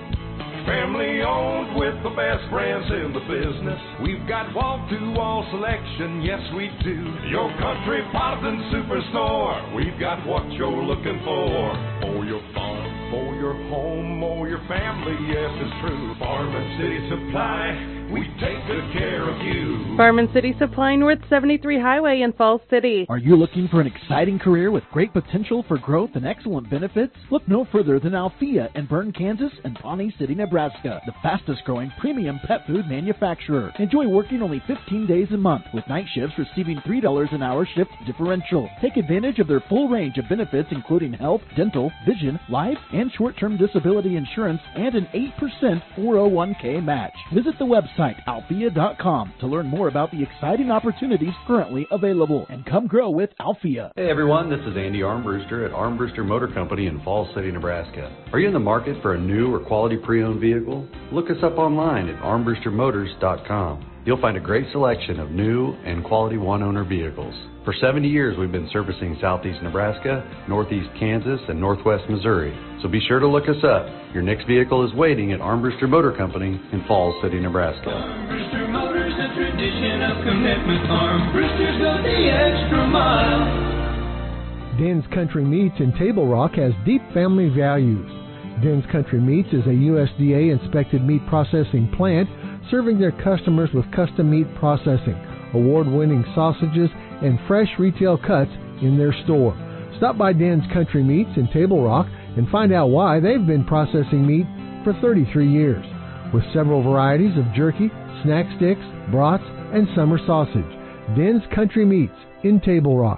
Family owned with the best brands in the business. We've got wall-to-wall selection, yes we do. Your Country Potten Superstore, we've got what you're looking for your farm, for your home, or your family, yes it's true. Farm and City Supply, we take good care of you. Farm and City Supply, North 73 Highway in Falls City. Are you looking for an exciting career with great potential for growth and excellent benefits? Look no further than Althea in Bern, Kansas and Pawnee City, Nebraska, the fastest growing premium pet food manufacturer. Enjoy working only 15 days a month with night shifts receiving $3 an hour shift differential. Take advantage of their full range of benefits including health, dental, vision, life, and short-term disability insurance and an 8% 401k match. Visit the website Althea.com to learn more about the exciting opportunities currently available and come grow with Althea. Hey everyone, this is Andy Armbruster at Armbruster Motor Company in Falls City, Nebraska. Are you in the market for a new or quality pre-owned vehicle? Look us up online at armbrustermotors.com. You'll find a great selection of new and quality one-owner vehicles. For 70 years, we've been servicing Southeast Nebraska, Northeast Kansas, and Northwest Missouri. So be sure to look us up. Your next vehicle is waiting at Armbruster Motor Company in Falls City, Nebraska. Armbruster Motors, a tradition of commitment. Armbruster's go the extra mile. Den's Country Meats in Table Rock has deep family values. Den's Country Meats is a USDA-inspected meat processing plant serving their customers with custom meat processing, award-winning sausages, and fresh retail cuts in their store. Stop by Den's Country Meats in Table Rock and find out why they've been processing meat for 33 years. With several varieties of jerky, snack sticks, brats, and summer sausage. Den's Country Meats in Table Rock.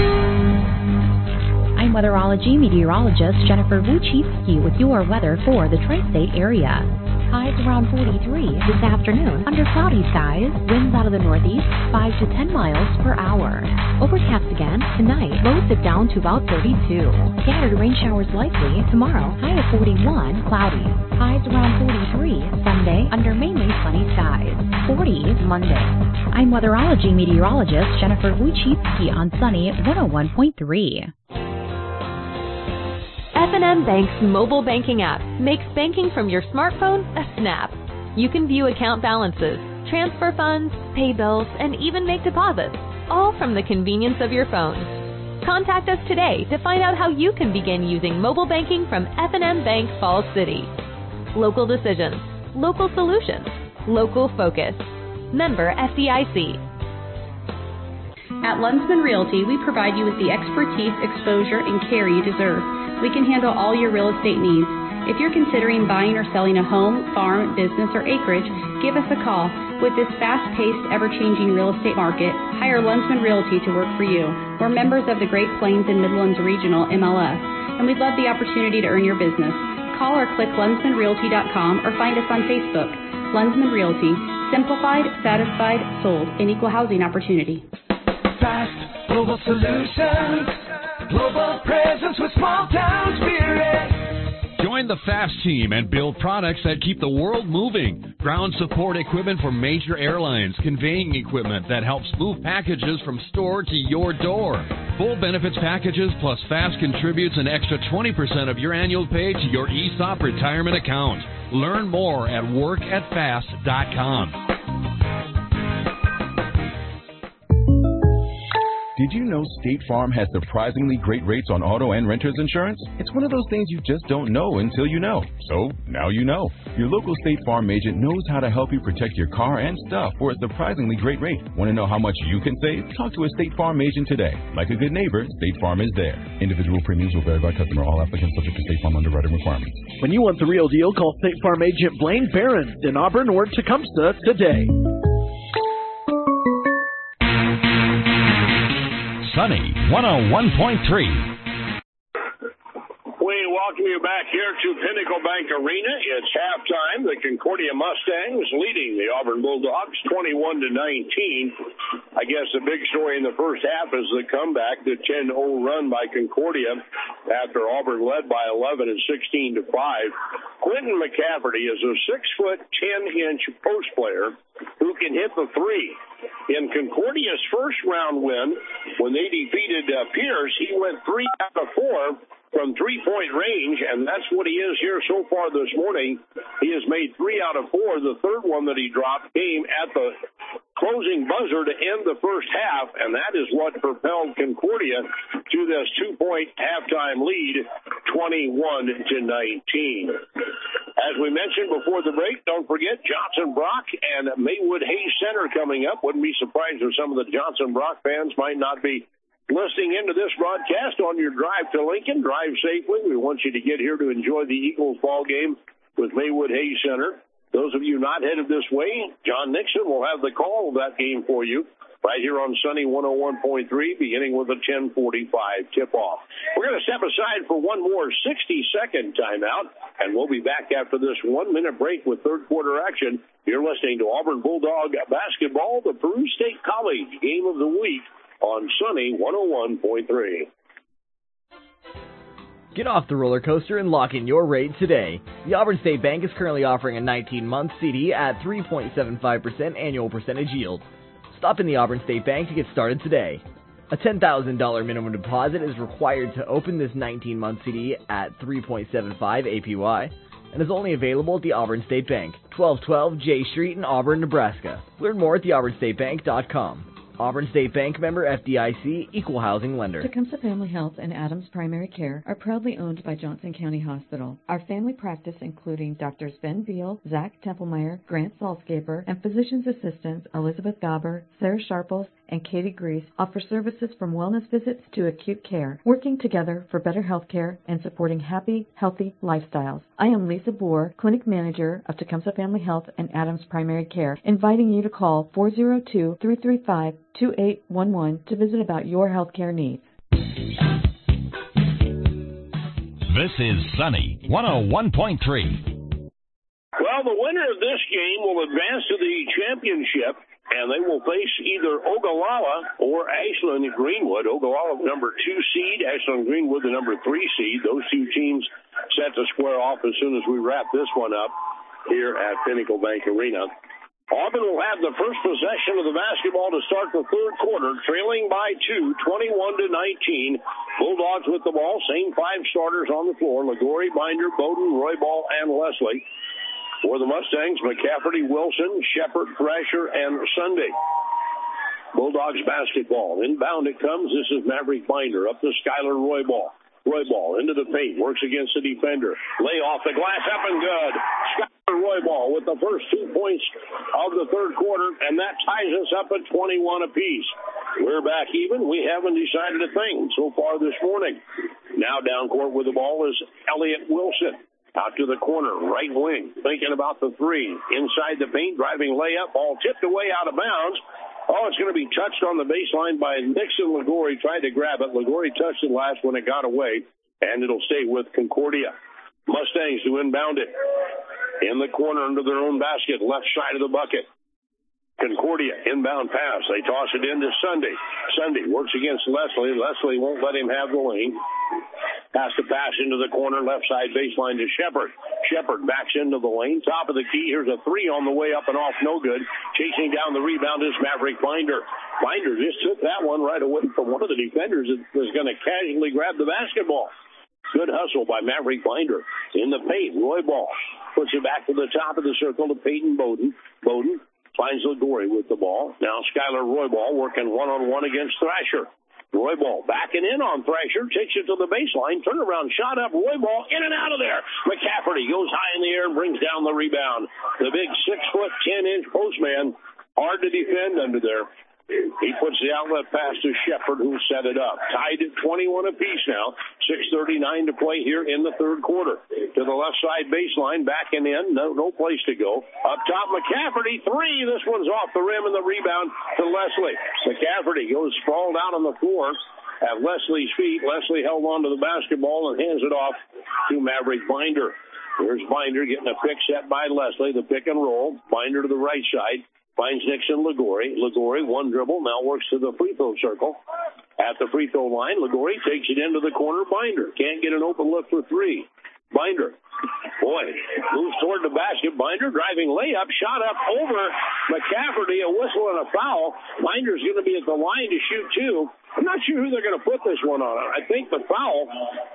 I'm weatherology meteorologist Jennifer Wuchitsky with your weather for the Tri-State area. Highs around 43 this afternoon under cloudy skies, winds out of the northeast 5 to 10 miles per hour. Overcast again tonight, lows dip down to about 32. Scattered rain showers likely tomorrow, high of 41, cloudy. Highs around 43 Sunday under mainly sunny skies. 40 Monday. I'm weatherology meteorologist Jennifer Wuchitsky on Sunny 101.3. F&M Bank's mobile banking app makes banking from your smartphone a snap. You can view account balances, transfer funds, pay bills, and even make deposits, all from the convenience of your phone. Contact us today to find out how you can begin using mobile banking from F&M Bank Falls City. Local decisions, local solutions, local focus. Member FDIC. At Lunsman Realty, we provide you with the expertise, exposure, and care you deserve. We can handle all your real estate needs. If you're considering buying or selling a home, farm, business, or acreage, give us a call. With this fast-paced, ever-changing real estate market, hire Lunsman Realty to work for you. We're members of the Great Plains and Midlands Regional MLS, and we'd love the opportunity to earn your business. Call or click lunsmanrealty.com or find us on Facebook. Lunsman Realty. Simplified, satisfied, sold. An equal housing opportunity. Fast global solutions, global presence with small town spirit. Join the FAST team and build products that keep the world moving. Ground support equipment for major airlines, conveying equipment that helps move packages from store to your door. Full benefits packages plus FAST contributes an extra 20% of your annual pay to your ESOP retirement account. Learn more at workatfast.com. Did you know State Farm has surprisingly great rates on auto and renter's insurance? It's one of those things you just don't know until you know. So, now you know. Your local State Farm agent knows how to help you protect your car and stuff for a surprisingly great rate. Want to know how much you can save? Talk to a State Farm agent today. Like a good neighbor, State Farm is there. Individual premiums will vary by customer. All applicants subject to State Farm underwriting requirements. When you want the real deal, call State Farm agent Blaine Barron in Auburn or Tecumseh today. Sunny 101.3. We welcome you back here to Pinnacle Bank Arena. It's halftime. The Concordia Mustangs leading the Auburn Bulldogs 21-19. I guess the big story in the first half is the comeback, the 10-0 run by Concordia after Auburn led by 11 and 16-5. Quentin McCafferty is a 6'10" post player who can hit the three. In Concordia's first round win, when they defeated Pierce, he went 3 out of 4 from three-point range, and that's what he is here so far this morning. He has made 3 out of 4. The third one that he dropped came at the closing buzzer to end the first half, and that is what propelled Concordia to this 2-point halftime lead, 21-19. As we mentioned before the break, don't forget Johnson Brock and Maywood Hayes Center coming up. Wouldn't be surprised if some of the Johnson Brock fans might not be listening into this broadcast on your drive to Lincoln. Drive safely. We want you to get here to enjoy the Eagles ball game with Maywood Hayes Center. Those of you not headed this way, John Nixon will have the call of that game for you right here on Sunny 101.3, beginning with a 10:45 tip-off. We're going to step aside for one more 60-second timeout, and we'll be back after this 1-minute break with third-quarter action. You're listening to Auburn Bulldog basketball, the Peru State College game of the week on Sunny 101.3. Get off the roller coaster and lock in your rate today. The Auburn State Bank is currently offering a 19-month CD at 3.75% annual percentage yield. Stop in the Auburn State Bank to get started today. A $10,000 minimum deposit is required to open this 19-month CD at 3.75 APY and is only available at the Auburn State Bank, 1212 J Street in Auburn, Nebraska. Learn more at theauburnstatebank.com. Auburn State Bank member FDIC, equal housing lender. Tecumseh Family Health and Adams Primary Care are proudly owned by Johnson County Hospital. Our family practice, including Drs. Ben Beal, Zach Templemeyer, Grant Salscaper, and physician's assistants Elizabeth Gauber, Sarah Sharples, and Katie Grease, offer services from wellness visits to acute care, working together for better health care and supporting happy, healthy lifestyles. I am Lisa Boer, Clinic Manager of Tecumseh Family Health and Adams Primary Care, inviting you to call 402-335-2811 to visit about your health care needs. This is Sunny 101.3. Well, the winner of this game will advance to the championship, and they will face either Ogallala or Ashland Greenwood. Ogallala, number 2 seed, Ashland Greenwood, the number 3 seed. Those two teams set to square off as soon as we wrap this one up here at Pinnacle Bank Arena. Auburn will have the first possession of the basketball to start the third quarter, trailing by 2, 21-19. Bulldogs with the ball, same 5 starters on the floor: Liguori, Binder, Bowden, Roybal, and Leslie. For the Mustangs, McCafferty, Wilson, Shepard, Thrasher, and Sunday. Bulldogs basketball. Inbound it comes. This is Maverick Binder up to Skylar Roybal. Roybal into the paint, works against the defender. Lay off the glass, up and good. Skylar Roybal with the first 2 points of the third quarter, and that ties us up at 21 apiece. We're back even. We haven't decided a thing so far this morning. Now down court with the ball is Elliott Wilson. Out to the corner, right wing, thinking about the three. Inside the paint, driving layup, ball tipped away out of bounds. Oh, it's going to be touched on the baseline by Nixon. Liguori tried to grab it. Liguori touched it last when it got away, and it'll stay with Concordia. Mustangs to inbound it. In the corner under their own basket, left side of the bucket. Concordia, inbound pass. They toss it into Sunday. Sunday works against Leslie. Leslie won't let him have the lane. Has to pass into the corner, left side baseline to Shepard. Shepard backs into the lane. Top of the key. Here's a three on the way up and off. No good. Chasing down the rebound is Maverick Binder. Binder just took that one right away from one of the defenders that was going to casually grab the basketball. Good hustle by Maverick Binder. In the paint, Roybal puts it back to the top of the circle to Peyton Bowden. Bowden finds Liguori with the ball. Now Skylar Roybal working one-on-one against Thrasher. Roybal backing in on Thrasher, takes it to the baseline, turnaround shot up, Roybal in and out of there. McCafferty goes high in the air and brings down the rebound. The big 6'10" postman, hard to defend under there. He puts the outlet pass to Shepard, who set it up. Tied at 21 apiece now. 6:39 to play here in the third quarter. To the left side baseline, backing in. No place to go. Up top, McCafferty, three. This one's off the rim, and the rebound to Leslie. McCafferty goes sprawled out on the floor at Leslie's feet. Leslie held on to the basketball and hands it off to Maverick Binder. Here's Binder getting a pick set by Leslie. The pick and roll. Binder to the right side. Finds Nixon Ligori. Ligori, one dribble, now works to the free throw circle. At the free throw line, Ligori takes it into the corner. Binder can't get an open look for three. Binder, moves toward the basket. Binder driving layup, shot up over McCafferty, a whistle and a foul. Binder's going to be at the line to shoot two. I'm not sure who they're going to put this one on. I think the foul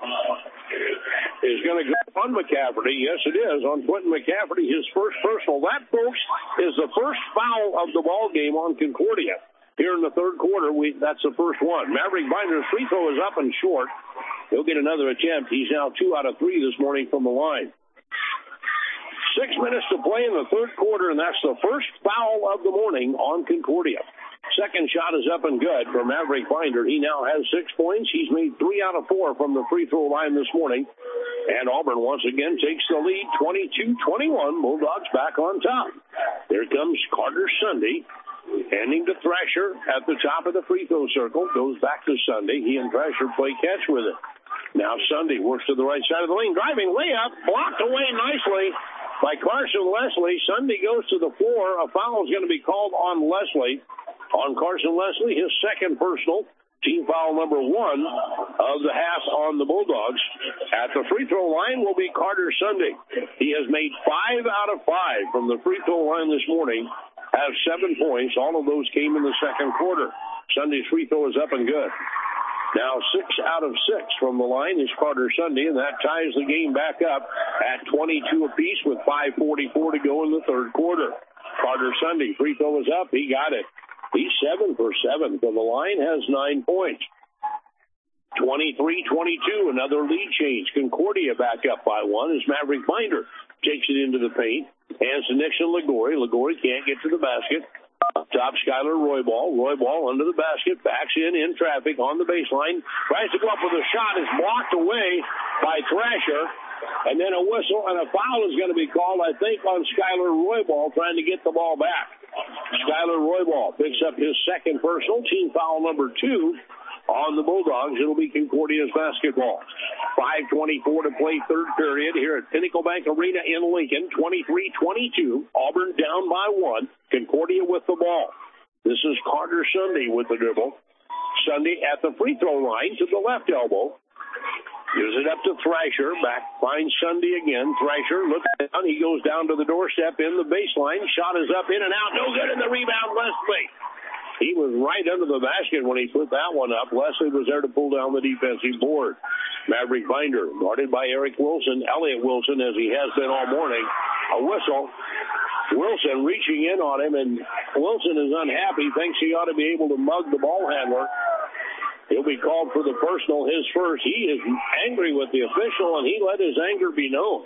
is going to go on McCafferty. Yes, it is, on Quentin McCafferty, his first personal. That, folks, is the first foul of the ball game on Concordia. Here in the third quarter, that's the first one. Maverick Binder's free throw is up and short. He'll get another attempt. He's now 2 out of 3 this morning from the line. 6 minutes to play in the third quarter, and that's the first foul of the morning on Concordia. Second shot is up and good for Maverick Binder. He now has 6 points. He's made 3 out of 4 from the free throw line this morning. And Auburn once again takes the lead, 22-21. Bulldogs back on top. There comes Carter Sunday, handing to Thrasher at the top of the free throw circle. Goes back to Sunday. He and Thrasher play catch with it. Now Sunday works to the right side of the lane. Driving layup, blocked away nicely by Carson Leslie. Sunday goes to the floor. A foul is going to be called on Leslie. On Carson Leslie, his second personal. Team foul number 1 of the half on the Bulldogs. At the free throw line will be Carter Sunday. He has made 5 out of 5 from the free throw line this morning. Has 7 points. All of those came in the second quarter. Sunday's free throw is up and good. Now 6 out of 6 from the line is Carter Sunday, and that ties the game back up at 22 apiece with 5:44 to go in the third quarter. Carter Sunday, free throw is up. He got it. He's 7 for 7 from the line, has 9 points. 23-22, another lead change. Concordia back up by 1 as Maverick Binder takes it into the paint. Hands to Nixon Ligori. Ligori can't get to the basket. Up top, Skylar Roybal. Roybal under the basket, backs in traffic on the baseline. Tries to go up with a shot, is blocked away by Thrasher. And then a whistle and a foul is going to be called, I think, on Skylar Roybal trying to get the ball back. Skylar Roybal picks up his second personal, team foul number 2 on the Bulldogs. It'll be Concordia's basketball. 5:24 to play third period here at Pinnacle Bank Arena in Lincoln. 23-22. Auburn down by 1. Concordia with the ball. This is Carter Sunday with the dribble. Sunday at the free throw line to the left elbow. Gives it up to Thrasher. Back finds Sunday again. Thrasher looks down. He goes down to the doorstep in the baseline. Shot is up, in and out. No good in the rebound, Leslie. He was right under the basket when he put that one up. Leslie was there to pull down the defensive board. Maverick Binder, guarded by Eric Wilson. Elliott Wilson, as he has been all morning. A whistle. Wilson reaching in on him, and Wilson is unhappy. Thinks he ought to be able to mug the ball handler. He'll be called for the personal, his first. He is angry with the official, and he let his anger be known.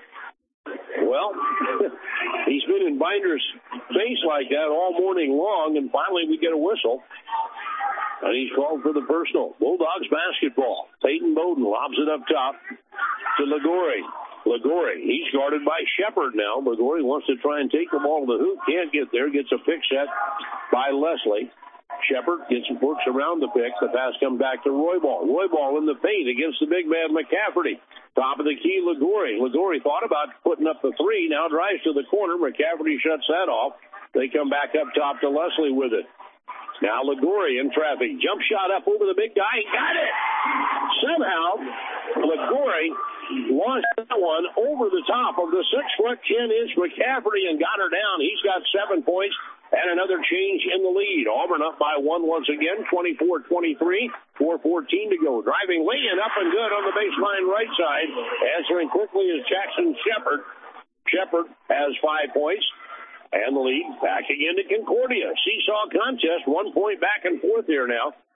Well, he's been in Binder's face like that all morning long, and finally we get a whistle. And he's called for the personal. Bulldogs basketball. Peyton Bowden lobs it up top to Ligori. Ligori, he's guarded by Shepard now. Ligori wants to try and take the ball to the hoop. Can't get there. Gets a pick set by Leslie. Shepard works around the pick. The pass comes back to Roybal. Roybal in the paint against the big man McCafferty. Top of the key, Ligori. Ligori thought about putting up the 3. Now drives to the corner. McCafferty shuts that off. They come back up top to Leslie with it. Now Ligori in traffic. Jump shot up over the big guy. Got it! Somehow, Ligori launched that one over the top of the 6'10" McCafferty and got her down. He's got 7 points. And another change in the lead. Auburn up by 1 once again, 24-23, 4:14 to go. Driving lane up and good on the baseline right side. Answering quickly is Jackson Shepard. Shepard has 5 points. And the lead back again to Concordia. Seesaw contest, 1 point back and forth here now.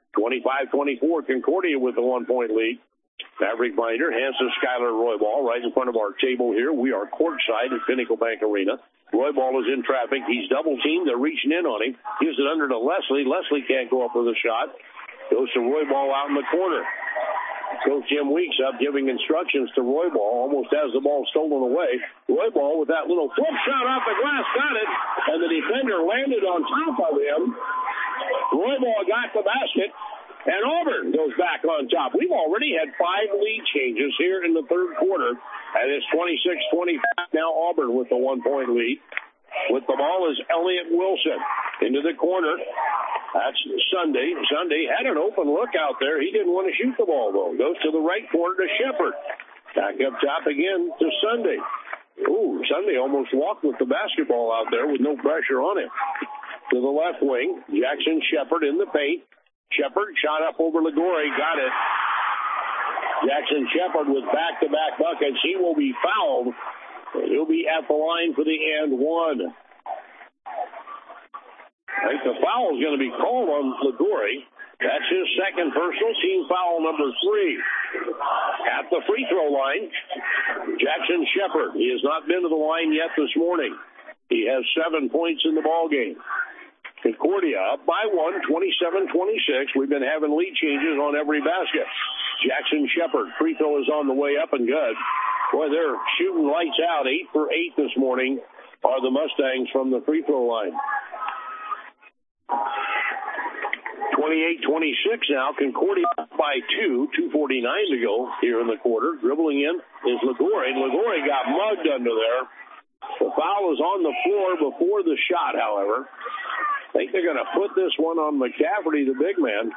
25-24, Concordia with the 1-point lead. Maverick Binder hands to Skylar Roybal right in front of our table here. We are courtside at Pinnacle Bank Arena. Roybal is in traffic. He's double-teamed. They're reaching in on him. Gives it under to Leslie. Leslie can't go up with a shot. Goes to Roybal out in the corner. Coach Jim Weeks up giving instructions to Roybal. Almost has the ball stolen away. Roybal with that little flip shot off the glass got it, and the defender landed on top of him. Roybal got the basket, and Auburn goes back on top. We've already had 5 lead changes here in the third quarter, and it's 26-25. Now Auburn with the 1-point lead. With the ball is Elliott Wilson into the corner. That's Sunday. Sunday had an open look out there. He didn't want to shoot the ball, though. Goes to the right corner to Shepard. Back up top again to Sunday. Ooh, Sunday almost walked with the basketball out there with no pressure on him. To the left wing, Jackson Shepard in the paint. Shepard shot up over Ligori. Got it. Jackson Shepard with back-to-back buckets. He will be fouled. He'll be at the line for the and one. I think the foul is going to be called on Ligori. That's his second personal, team foul number 3. At the free throw line, Jackson Shepard. He has not been to the line yet this morning. He has 7 points in the ball game. Concordia up by 1, 27-26. We've been having lead changes on every basket. Jackson Shepard, free throw is on the way up and good. Boy, they're shooting lights out. 8 for 8 this morning are the Mustangs from the free throw line. 28-26 now. Concordia up by 2, 2:49 to go here in the quarter. Dribbling in is Ligori. Ligori got mugged under there. The foul is on the floor before the shot, however. I think they're going to put this one on McCafferty, the big man.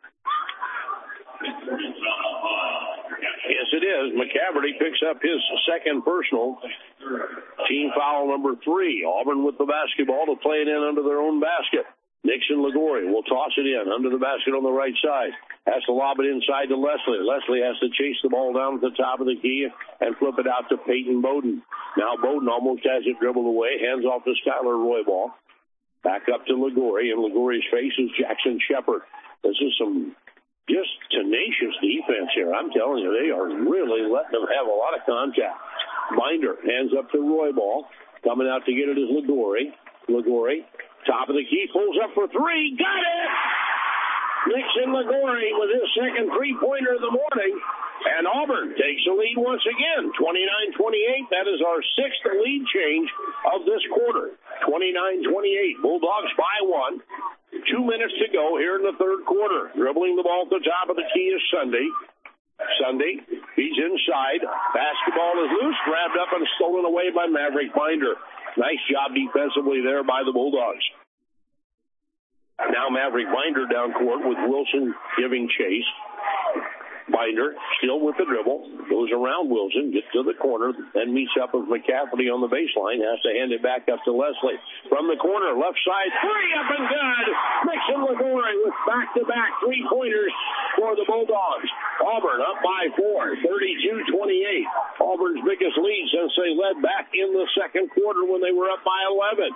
Yes, it is. McCafferty picks up his second personal. Team foul number 3. Auburn with the basketball to play it in under their own basket. Nixon Ligori will toss it in under the basket on the right side. Has to lob it inside to Leslie. Leslie has to chase the ball down at the top of the key and flip it out to Peyton Bowden. Now Bowden almost has it dribbled away. Hands off to Skylar Roybal. Back up to Ligori, and Ligori's face is Jackson Shepard. This is some just tenacious defense here. I'm telling you, they are really letting them have a lot of contact. Binder hands up to Roybal. Coming out to get it is Ligori. Ligori, top of the key, pulls up for 3. Got it! Nixon Ligori with his second three-pointer of the morning. And Auburn takes the lead once again, 29-28. That is our 6th lead change of this quarter, 29-28. Bulldogs by 1. 2 minutes to go here in the third quarter. Dribbling the ball at the top of the key is Sunday. Sunday, he's inside. Basketball is loose, grabbed up and stolen away by Maverick Binder. Nice job defensively there by the Bulldogs. Now Maverick Binder down court with Wilson giving chase. Binder still with the dribble, goes around Wilson, gets to the corner, then meets up with McCafferty on the baseline, has to hand it back up to Leslie. From the corner, left side, 3 up and good. Nixon Ligori with back-to-back three-pointers for the Bulldogs. Auburn up by 4, 32-28. Auburn's biggest lead since they led back in the second quarter when they were up by 11.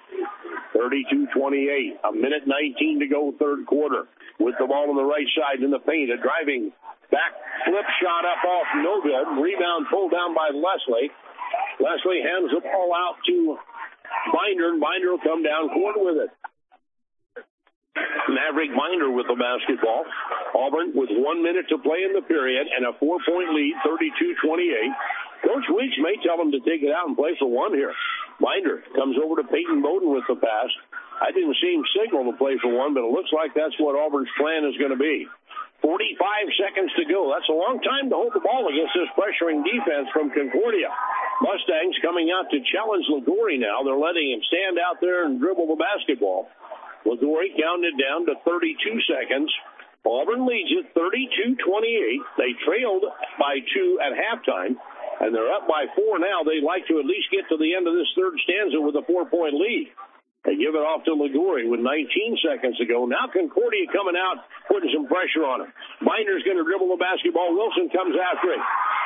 32-28, a minute 19 to go third quarter. With the ball on the right side in the paint, a driving back flip shot up off, no good. Rebound pulled down by Leslie. Leslie hands the ball out to Binder, and Binder will come down court with it. Maverick Binder with the basketball. Auburn with 1 minute to play in the period and a 4-point lead, 32-28. Coach Weeks may tell them to take it out and play for 1 here. Binder comes over to Peyton Bowden with the pass. I didn't see him signal to play for 1, but it looks like that's what Auburn's plan is going to be. 45 seconds to go. That's a long time to hold the ball against this pressuring defense from Concordia. Mustangs coming out to challenge Ligori now. They're letting him stand out there and dribble the basketball. Ligori counted down to 32 seconds. Auburn leads it 32-28. They trailed by 2 at halftime, and they're up by 4 now. They'd like to at least get to the end of this third stanza with a 4-point lead. They give it off to Ligori with 19 seconds to go. Now Concordia coming out, putting some pressure on him. Binder's going to dribble the basketball. Wilson comes after him.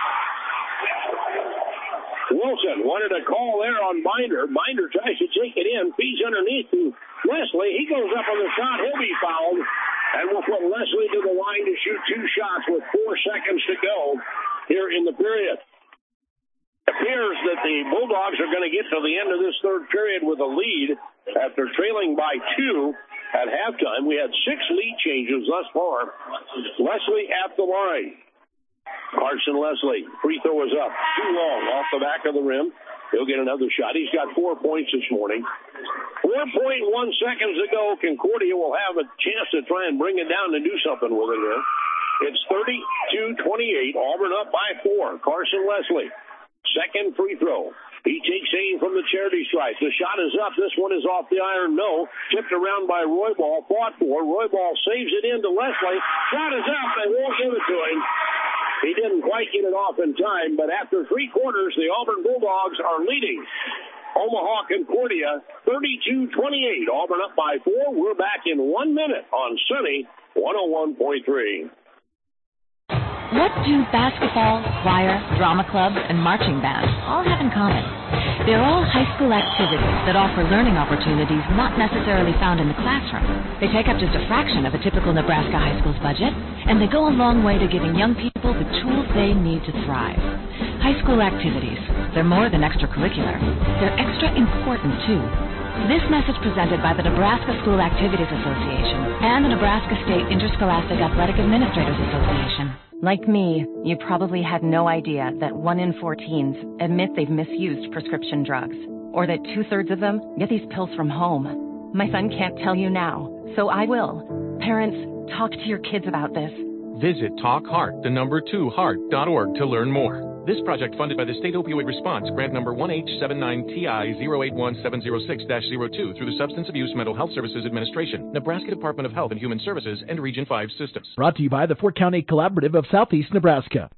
Wilson wanted a call there on Binder. Binder tries to take it in, feeds underneath to Leslie. He goes up on the shot. He'll be fouled. And we'll put Leslie to the line to shoot 2 shots with 4 seconds to go here in the period. It appears that the Bulldogs are going to get to the end of this third period with a lead after trailing by 2 at halftime. We had 6 lead changes thus far. Leslie at the line. Carson Leslie, free throw is up. Too long off the back of the rim. He'll get another shot. He's got 4 points this morning. 4.1 seconds to go. Concordia will have a chance to try and bring it down and do something with it here. It's 32-28. Auburn up by 4. Carson Leslie. Second free throw. He takes aim from the charity stripe. The shot is up. This one is off the iron. No. Tipped around by Roybal. Fought for. Roybal saves it into Leslie. Shot is up. They won't give it to him. He didn't quite get it off in time, but after 3 quarters, the Auburn Bulldogs are leading Omaha Concordia 32-28. Auburn up by 4. We're back in 1 minute on Sunny 101.3. What do basketball, choir, drama club, and marching band all have in common? They're all high school activities that offer learning opportunities not necessarily found in the classroom. They take up just a fraction of a typical Nebraska high school's budget, and they go a long way to giving young people the tools they need to thrive. High school activities, they're more than extracurricular. They're extra important, too. This message presented by the Nebraska School Activities Association and the Nebraska State Interscholastic Athletic Administrators Association. Like me, you probably had no idea that 1 in 4 teens admit they've misused prescription drugs, or that 2/3 of them get these pills from home. My son can't tell you now, so I will. Parents, talk to your kids about this. Visit TalkHeart2Heart.org to learn more. This project funded by the State Opioid Response, grant number 1H79TI081706-02 through the Substance Abuse Mental Health Services Administration, Nebraska Department of Health and Human Services, and Region 5 Systems. Brought to you by the Fort County Collaborative of Southeast Nebraska.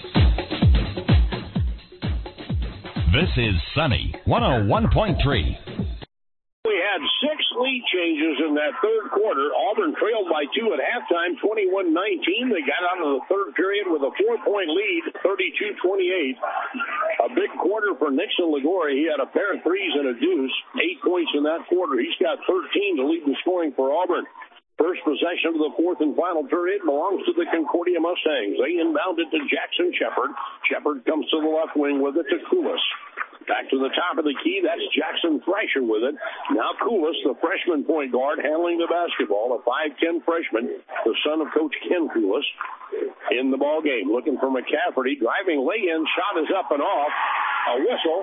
This is Sunny 101.3. We had 6 lead changes in that third quarter. Auburn trailed by 2 at halftime, 21-19. They got out of the third period with a 4-point lead, 32-28. A big quarter for Nixon Ligori. He had a pair of threes and a deuce, 8 points in that quarter. He's got 13 to lead the scoring for Auburn. First possession of the fourth and final period belongs to the Concordia Mustangs. They inbound it to Jackson Shepard. Shepard comes to the left wing with it to Koulis. Back to the top of the key, that's Jackson Thrasher with it. Now Koulis, the freshman point guard, handling the basketball, a 5'10 freshman, the son of Coach Ken Koulis, in the ball game. Looking for McCafferty, driving lay-in, shot is up and off, a whistle.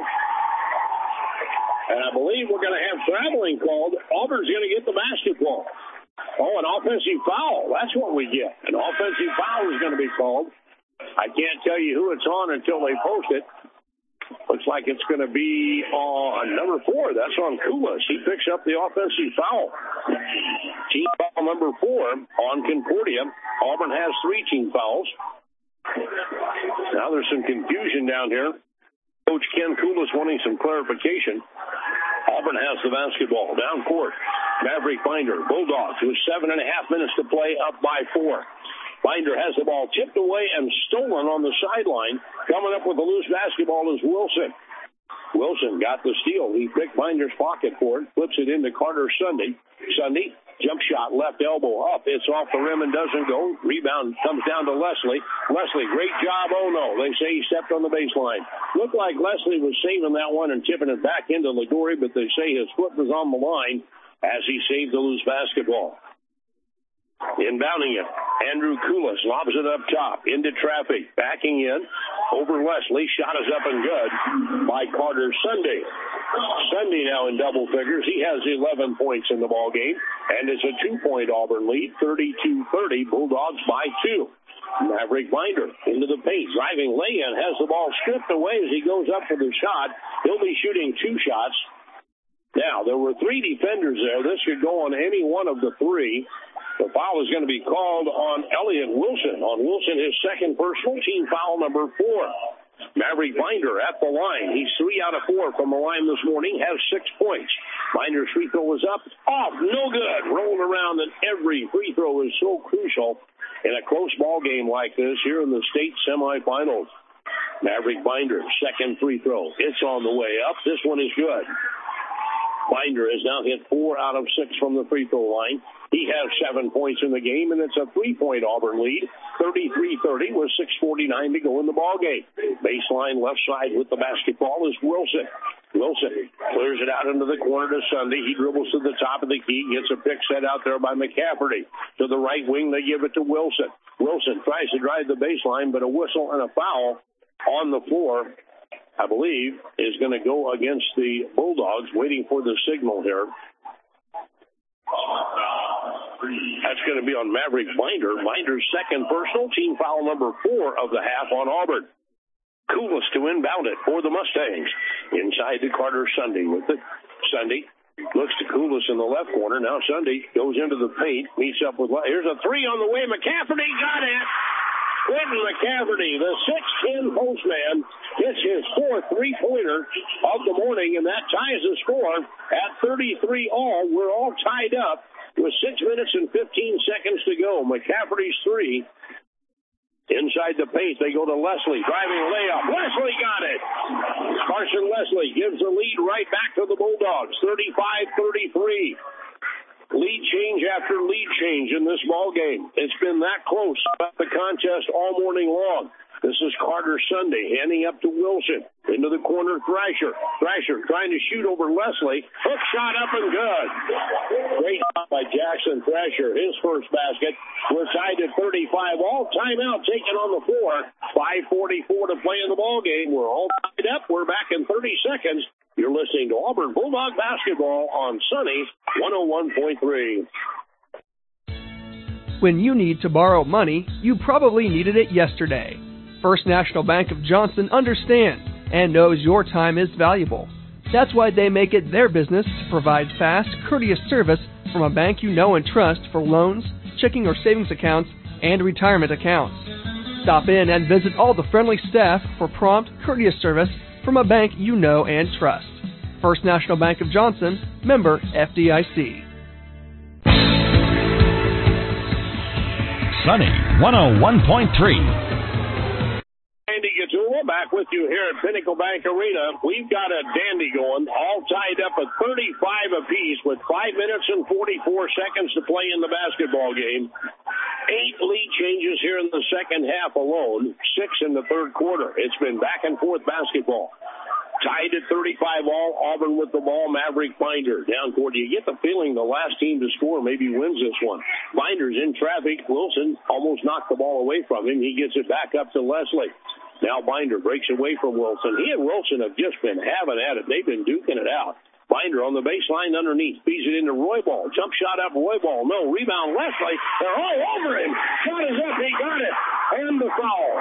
And I believe we're going to have traveling called. Auburn's going to get the basketball. Oh, an offensive foul. That's what we get. An offensive foul is going to be called. I can't tell you who it's on until they post it. Looks like it's going to be on number 4. That's on Koulis. He picks up the offensive foul. Team foul number 4 on Concordia. Auburn has 3 team fouls. Now there's some confusion down here. Coach Ken Koulis wanting some clarification. Auburn has the basketball. Down court. Maverick Binder. Bulldogs with 7.5 minutes to play, up by 4. Binder has the ball tipped away and stolen on the sideline. Coming up with the loose basketball is Wilson. Wilson got the steal. He picked Binder's pocket for it, flips it into Carter Sunday. Sunday, jump shot, left elbow up. It's off the rim and doesn't go. Rebound comes down to Leslie. Leslie, great job. Oh, no. They say he stepped on the baseline. Looked like Leslie was saving that one and tipping it back into Ligori, but they say his foot was on the line as he saved the loose basketball. Inbounding it, Andrew Koulis lobs it up top, into traffic, backing in, over Leslie, shot is up and good by Carter Sunday. Sunday now in double figures. He has 11 points in the ball game, and it's a 2-point Auburn lead, 32-30, Bulldogs by 2. Maverick Binder into the paint, driving lay-in, has the ball stripped away as he goes up for the shot. He'll be shooting 2 shots. Now, there were 3 defenders there. This could go on any one of the 3. The foul is going to be called on Elliott Wilson. On Wilson, his second personal, team foul number 4. Maverick Binder at the line. He's 3 out of 4 from the line this morning, has 6 points. Binder's free throw is up, off, no good. Rolling around, and every free throw is so crucial in a close ball game like this here in the state semifinals. Maverick Binder, second free throw. It's on the way up. This one is good. Binder has now hit 4 out of 6 from the free throw line. He has 7 points in the game, and it's a 3-point Auburn lead, 33-30 with 6:49 to go in the ball game. Baseline left side with the basketball is Wilson. Wilson clears it out into the corner to Sunday. He dribbles to the top of the key, gets a pick set out there by McCafferty. To the right wing, they give it to Wilson. Wilson tries to drive the baseline, but a whistle and a foul on the floor, I believe, is going to go against the Bulldogs, waiting for the signal here. That's going to be on Maverick Binder. Binder's second personal, team foul number 4 of the half on Auburn. Coolest to inbound it for the Mustangs. Inside to Carter Sunday with it. Sunday looks to Coolest in the left corner. Now Sunday goes into the paint, meets up with... Here's a 3 on the way. McCafferty got it. Quentin McCafferty, the 6'10 postman, gets his 4th three-pointer of the morning, and that ties the score at 33 all. We're all tied up with 6 minutes and 15 seconds to go. McCafferty's 3. Inside the paint, they go to Leslie, driving layup. Leslie got it. Carson Leslie gives the lead right back to the Bulldogs, 35-33. Lead change after lead change in this ball game. It's been that close about the contest all morning long. This is Carter Sunday handing up to Wilson. Into the corner, Thrasher. Thrasher trying to shoot over Leslie. Hook shot up and good. Great job by Jackson Thrasher. His first basket. We're tied at 35. All timeout taken on the floor. 5:44 to play in the ball game. We're all tied up. We're back in 30 seconds. You're listening to Auburn Bulldog Basketball on Sunny 101.3. When you need to borrow money, you probably needed it yesterday. First National Bank of Johnson understands and knows your time is valuable. That's why they make it their business to provide fast, courteous service from a bank you know and trust for loans, checking or savings accounts, and retirement accounts. Stop in and visit all the friendly staff for prompt, courteous service from a bank you know and trust. First National Bank of Johnson, member FDIC. Sunny 101.3. Andy Gatula back with you here at Pinnacle Bank Arena. We've got a dandy going, all tied up at 35 apiece with 5 minutes and 44 seconds to play in the basketball game. 8 lead changes here in the second half alone, 6 in the third quarter. It's been back and forth basketball. Tied at 35 all, Auburn with the ball, Maverick Binder down court. You get the feeling the last team to score maybe wins this one. Binder's in traffic. Wilson almost knocked the ball away from him. He gets it back up to Leslie. Now Binder breaks away from Wilson. He and Wilson have just been having at it. They've been duking it out. Binder on the baseline underneath. Feeds it into Roybal. Jump shot up Roybal. No. Rebound Leslie. They're all over him. Shot is up. He got it. And the foul.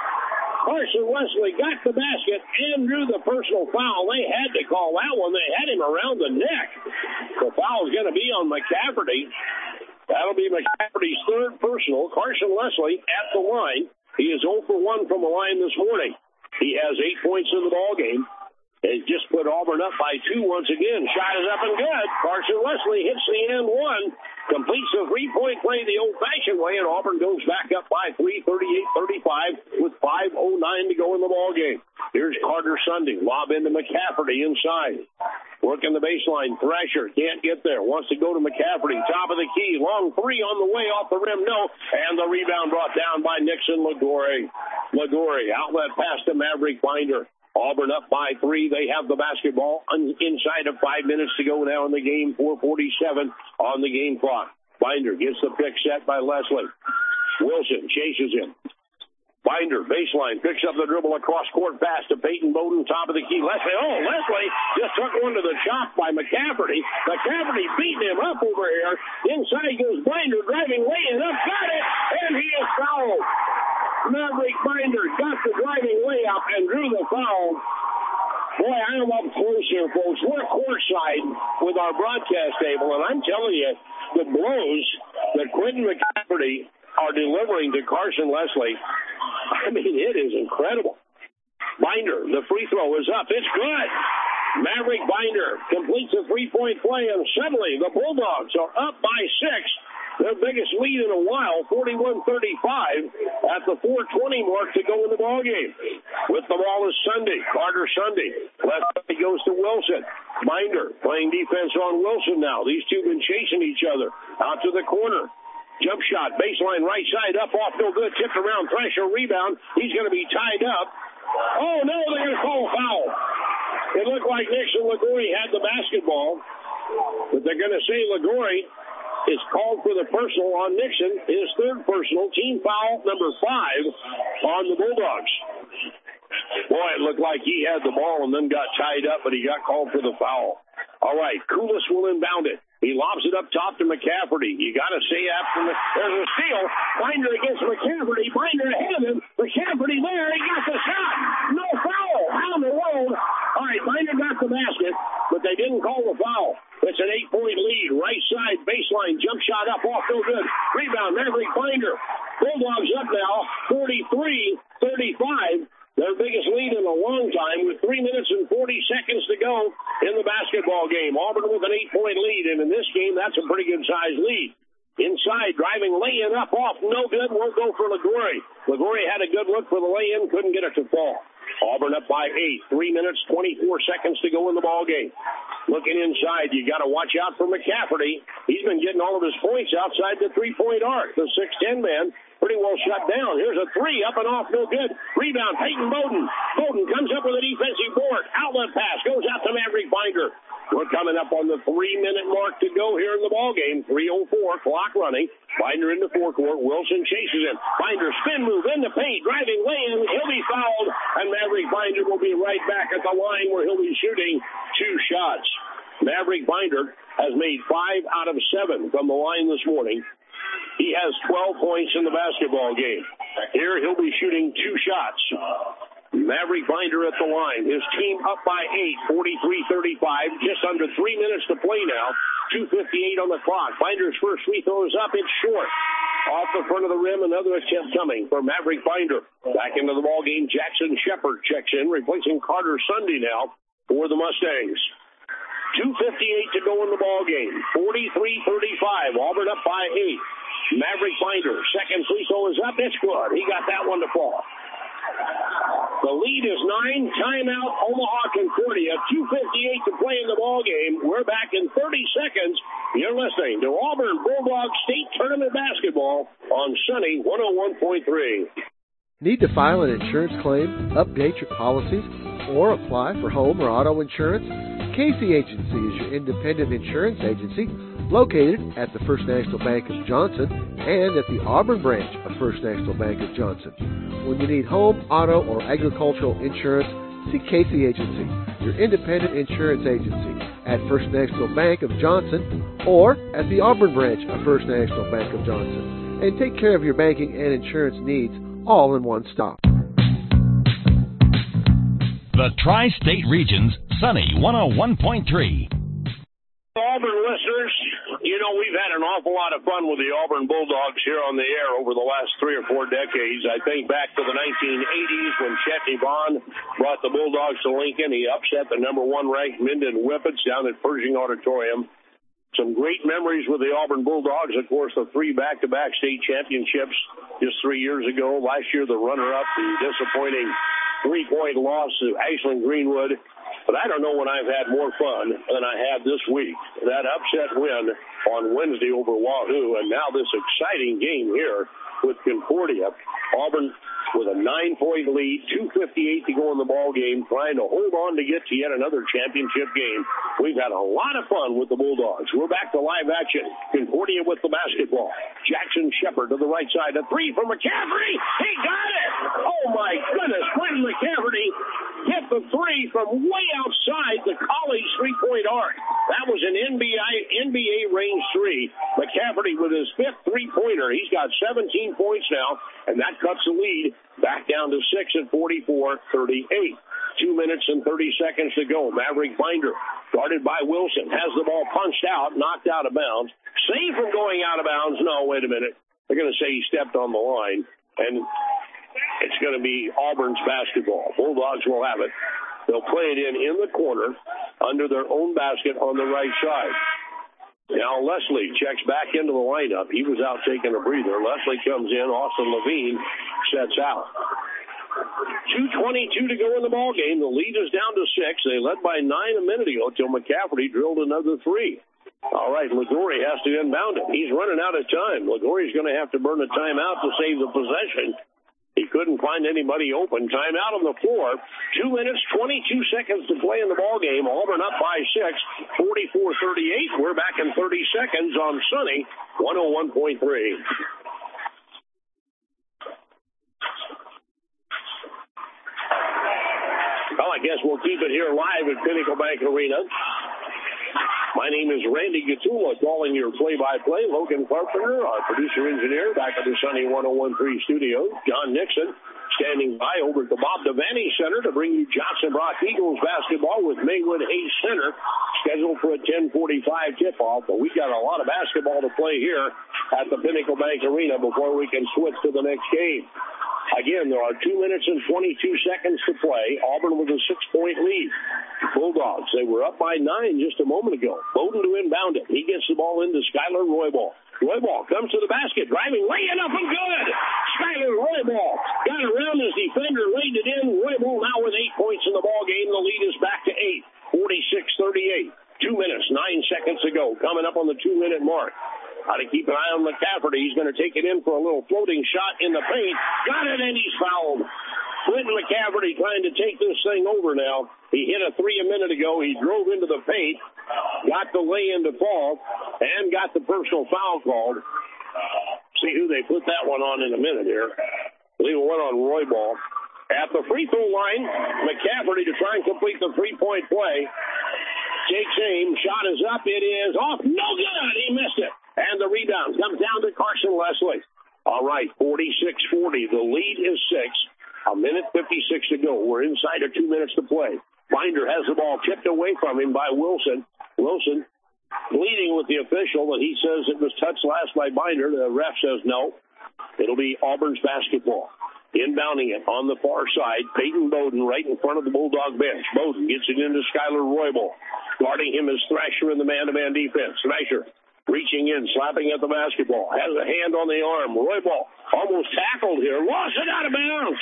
Carson Leslie got the basket and drew the personal foul. They had to call that one. They had him around the neck. The foul is going to be on McCafferty. That'll be McCafferty's third personal. Carson Leslie at the line. He is 0 for 1 from the line this morning. He has 8 points in the ball game. They just put Auburn up by 2 once again. Shot is up and good. Carson Leslie hits the and one. Completes the three-point play the old-fashioned way, and Auburn goes back up by 3, 38-35, with 5:09 to go in the ballgame. Here's Carter Sunday. Lob into McCafferty inside. Working the baseline. Thrasher can't get there. Wants to go to McCafferty. Top of the key. Long three on the way. Off the rim. No. And the rebound brought down by Nixon Liguori. Liguori. Outlet pass to Maverick Binder. Auburn up by 3. They have the basketball inside of 5 minutes to go now in the game. 4:47 on the game clock. Binder gets the pick set by Leslie. Wilson chases him. Binder, baseline, picks up the dribble across court pass to Peyton Bowden, top of the key. Leslie just took one to the chop by McCafferty. McCafferty beating him up over here. Inside goes Binder, driving laying up, got it, and he is fouled. Maverick Binder got the driving layup and drew the foul. Boy, I'm up close here, folks. We're courtside with our broadcast table, and I'm telling you, the blows that Quentin McCafferty are delivering to Carson Leslie, I mean, it is incredible. Binder, the free throw is up. It's good. Maverick Binder completes a three-point play, and suddenly the Bulldogs are up by 6. Their biggest lead in a while, 41-35, at the 4:20 mark to go in the ballgame. With the ball is Sunday, Carter Sunday. Left goes to Wilson. Binder playing defense on Wilson now. These two been chasing each other. Out to the corner. Jump shot, baseline right side, up, off, no good. Tipped around, Thresher rebound. He's going to be tied up. Oh, no, they're going to call a foul. It looked like Nixon Liguori had the basketball, but they're going to say Liguori is called for the personal on Nixon, his third personal, team foul number 5 on the Bulldogs. Boy, it looked like he had the ball and then got tied up, but he got called for the foul. All right, Koulis will inbound it. He lobs it up top to McCafferty. You got to say after there's a steal. Binder against McCafferty. Binder ahead of him. McCafferty there. He got the shot. No foul. On the road. All right, Binder got the basket, but they didn't call the foul. It's an 8-point lead. Right side baseline. Jump shot up off. No good. Rebound. Maverick Binder. Bulldogs up now. 43-35. Their biggest lead in a long time with 3 minutes and 40 seconds to go in the basketball game. Auburn with an 8-point lead, and in this game, that's a pretty good-sized lead. Inside, driving, lay-in up, off, no good, won't go for Liguori. Liguori had a good look for the lay-in, couldn't get it to fall. Auburn up by 8, 3 minutes, 24 seconds to go in the ball game. Looking inside, you got to watch out for McCafferty. He's been getting all of his points outside the three-point arc. The 6'10 man pretty well shut down. Here's a three, up and off, no good. Rebound, Peyton Bowden. Bowden comes up with a defensive board. Outlet pass goes out to Maverick Binder. We're coming up on the 3-minute mark to go here in the ball game. 3:04, clock running. Binder into forecourt. Wilson chases him. Binder spin move in the paint, driving lay-in. He'll be fouled, and Maverick Binder will be right back at the line where he'll be shooting 2 shots. Maverick Binder has made 5 out of 7 from the line this morning. He has 12 points in the basketball game. Here he'll be shooting 2 shots. Maverick Binder at the line. His team up by 8, 43-35. Just under 3 minutes to play now. 2:58 on the clock. Binder's first free throw is up. It's short. Off the front of the rim, another attempt coming for Maverick Binder. Back into the ball game. Jackson Shepard checks in, replacing Carter Sunday now for the Mustangs. 2:58 to go in the ball game. 43-35. Auburn up by 8. Maverick Binder, second free throw is up. It's good. He got that one to fall. The lead is 9. Timeout, Omaha Concordia. 2:58 to play in the ball game. We're back in 30 seconds. You're listening to Auburn Bulldog State Tournament Basketball on Sunny 101.3. Need to file an insurance claim, update your policies, or apply for home or auto insurance? Casey Agency is your independent insurance agency located at the First National Bank of Johnson and at the Auburn branch of First National Bank of Johnson. When you need home, auto, or agricultural insurance, see Casey Agency, your independent insurance agency at First National Bank of Johnson or at the Auburn branch of First National Bank of Johnson. And take care of your banking and insurance needs all in one stop. The Tri-State Region's Sunny 101.3. Auburn listeners, you know we've had an awful lot of fun with the Auburn Bulldogs here on the air over the last 3 or 4 decades. I think back to the 1980s when Chetney Bond brought the Bulldogs to Lincoln. He upset the number 1 ranked Minden Whippets down at Pershing Auditorium. Some great memories with the Auburn Bulldogs. Of course, the 3 back-to-back state championships just 3 years ago. Last year, the runner-up, the disappointing 3-point loss to Ashland Greenwood. But I don't know when I've had more fun than I had this week. That upset win on Wednesday over Wahoo, and now this exciting game here with Concordia. Auburn with a 9-point lead, 2:58 to go in the ball game, trying to hold on to get to yet another championship game. We've had a lot of fun with the Bulldogs. We're back to live action. Concordia with the basketball. Jackson Shepard to the right side. A 3 from McCafferty. He got it! Oh, my goodness. Quentin McCafferty hit the 3 from way outside the college three-point arc. That was an NBA range 3. McCafferty with his 5th three-pointer. He's got 17 points now, and that cuts the lead back down to 6 at 44-38. 2 minutes and 30 seconds to go. Maverick Binder, guarded by Wilson, has the ball punched out, knocked out of bounds. Saved from going out of bounds. No, wait a minute. They're going to say he stepped on the line, and it's going to be Auburn's basketball. Bulldogs will have it. They'll play it in the corner under their own basket on the right side. Now Leslie checks back into the lineup. He was out taking a breather. Leslie comes in. Austin Levine sets out. 2:22 to go in the ball game. The lead is down to 6. They led by 9 a minute ago until McCafferty drilled another 3. All right, Ligori has to inbound it. He's running out of time. Ligori's going to have to burn a timeout to save the possession. He couldn't find anybody open. Timeout on the floor. 2 minutes, 22 seconds to play in the ball game. Auburn up by 6, 44-38. We're back in 30 seconds on Sunny 101.3. Well, I guess we'll keep it here live at Pinnacle Bank Arena. My name is Randy Gatula, calling your play-by-play. Logan Carpenter, our producer-engineer, back at the Sunny 101.3 studio. John Nixon standing by over at the Bob Devaney Center to bring you Johnson Brock Eagles basketball with Maywood Hayes Center, scheduled for a 10:45 tip-off. But we've got a lot of basketball to play here at the Pinnacle Bank Arena before we can switch to the next game. Again, there are 2 minutes and 22 seconds to play. Auburn with a 6-point lead. Bulldogs, they were up by 9 just a moment ago. Bowden to inbound it. He gets the ball into Skylar Roybal. Roybal comes to the basket, driving, laying up and good. Skylar Roybal got around his defender, laid it in. Roybal now with 8 points in the ball game. The lead is back to 8, 46-38. 2 minutes, 9 seconds to go. Coming up on the 2-minute mark. Got to keep an eye on McCafferty. He's going to take it in for a little floating shot in the paint. Got it, and he's fouled. Quentin McCafferty trying to take this thing over now. He hit a 3 a minute ago. He drove into the paint, got the lay-in to fall, and got the personal foul called. See who they put that one on in a minute here. I believe it went on Roybal. At the free throw line, McCafferty to try and complete the 3-point play. Takes aim. Shot is up. It is off. No good. He missed it. And the rebound comes down to Carson Leslie. All right, 46-40. The lead is 6. A minute 56 to go. We're inside of 2 minutes to play. Binder has the ball tipped away from him by Wilson. Wilson pleading with the official, and he says it was touched last by Binder. The ref says no. It'll be Auburn's basketball. Inbounding it on the far side, Peyton Bowden right in front of the Bulldog bench. Bowden gets it into Skylar Roybal. Guarding him is Thrasher in the man-to-man defense. Thrasher reaching in, slapping at the basketball. Has a hand on the arm. Roybal almost tackled here. Lost it out of bounds.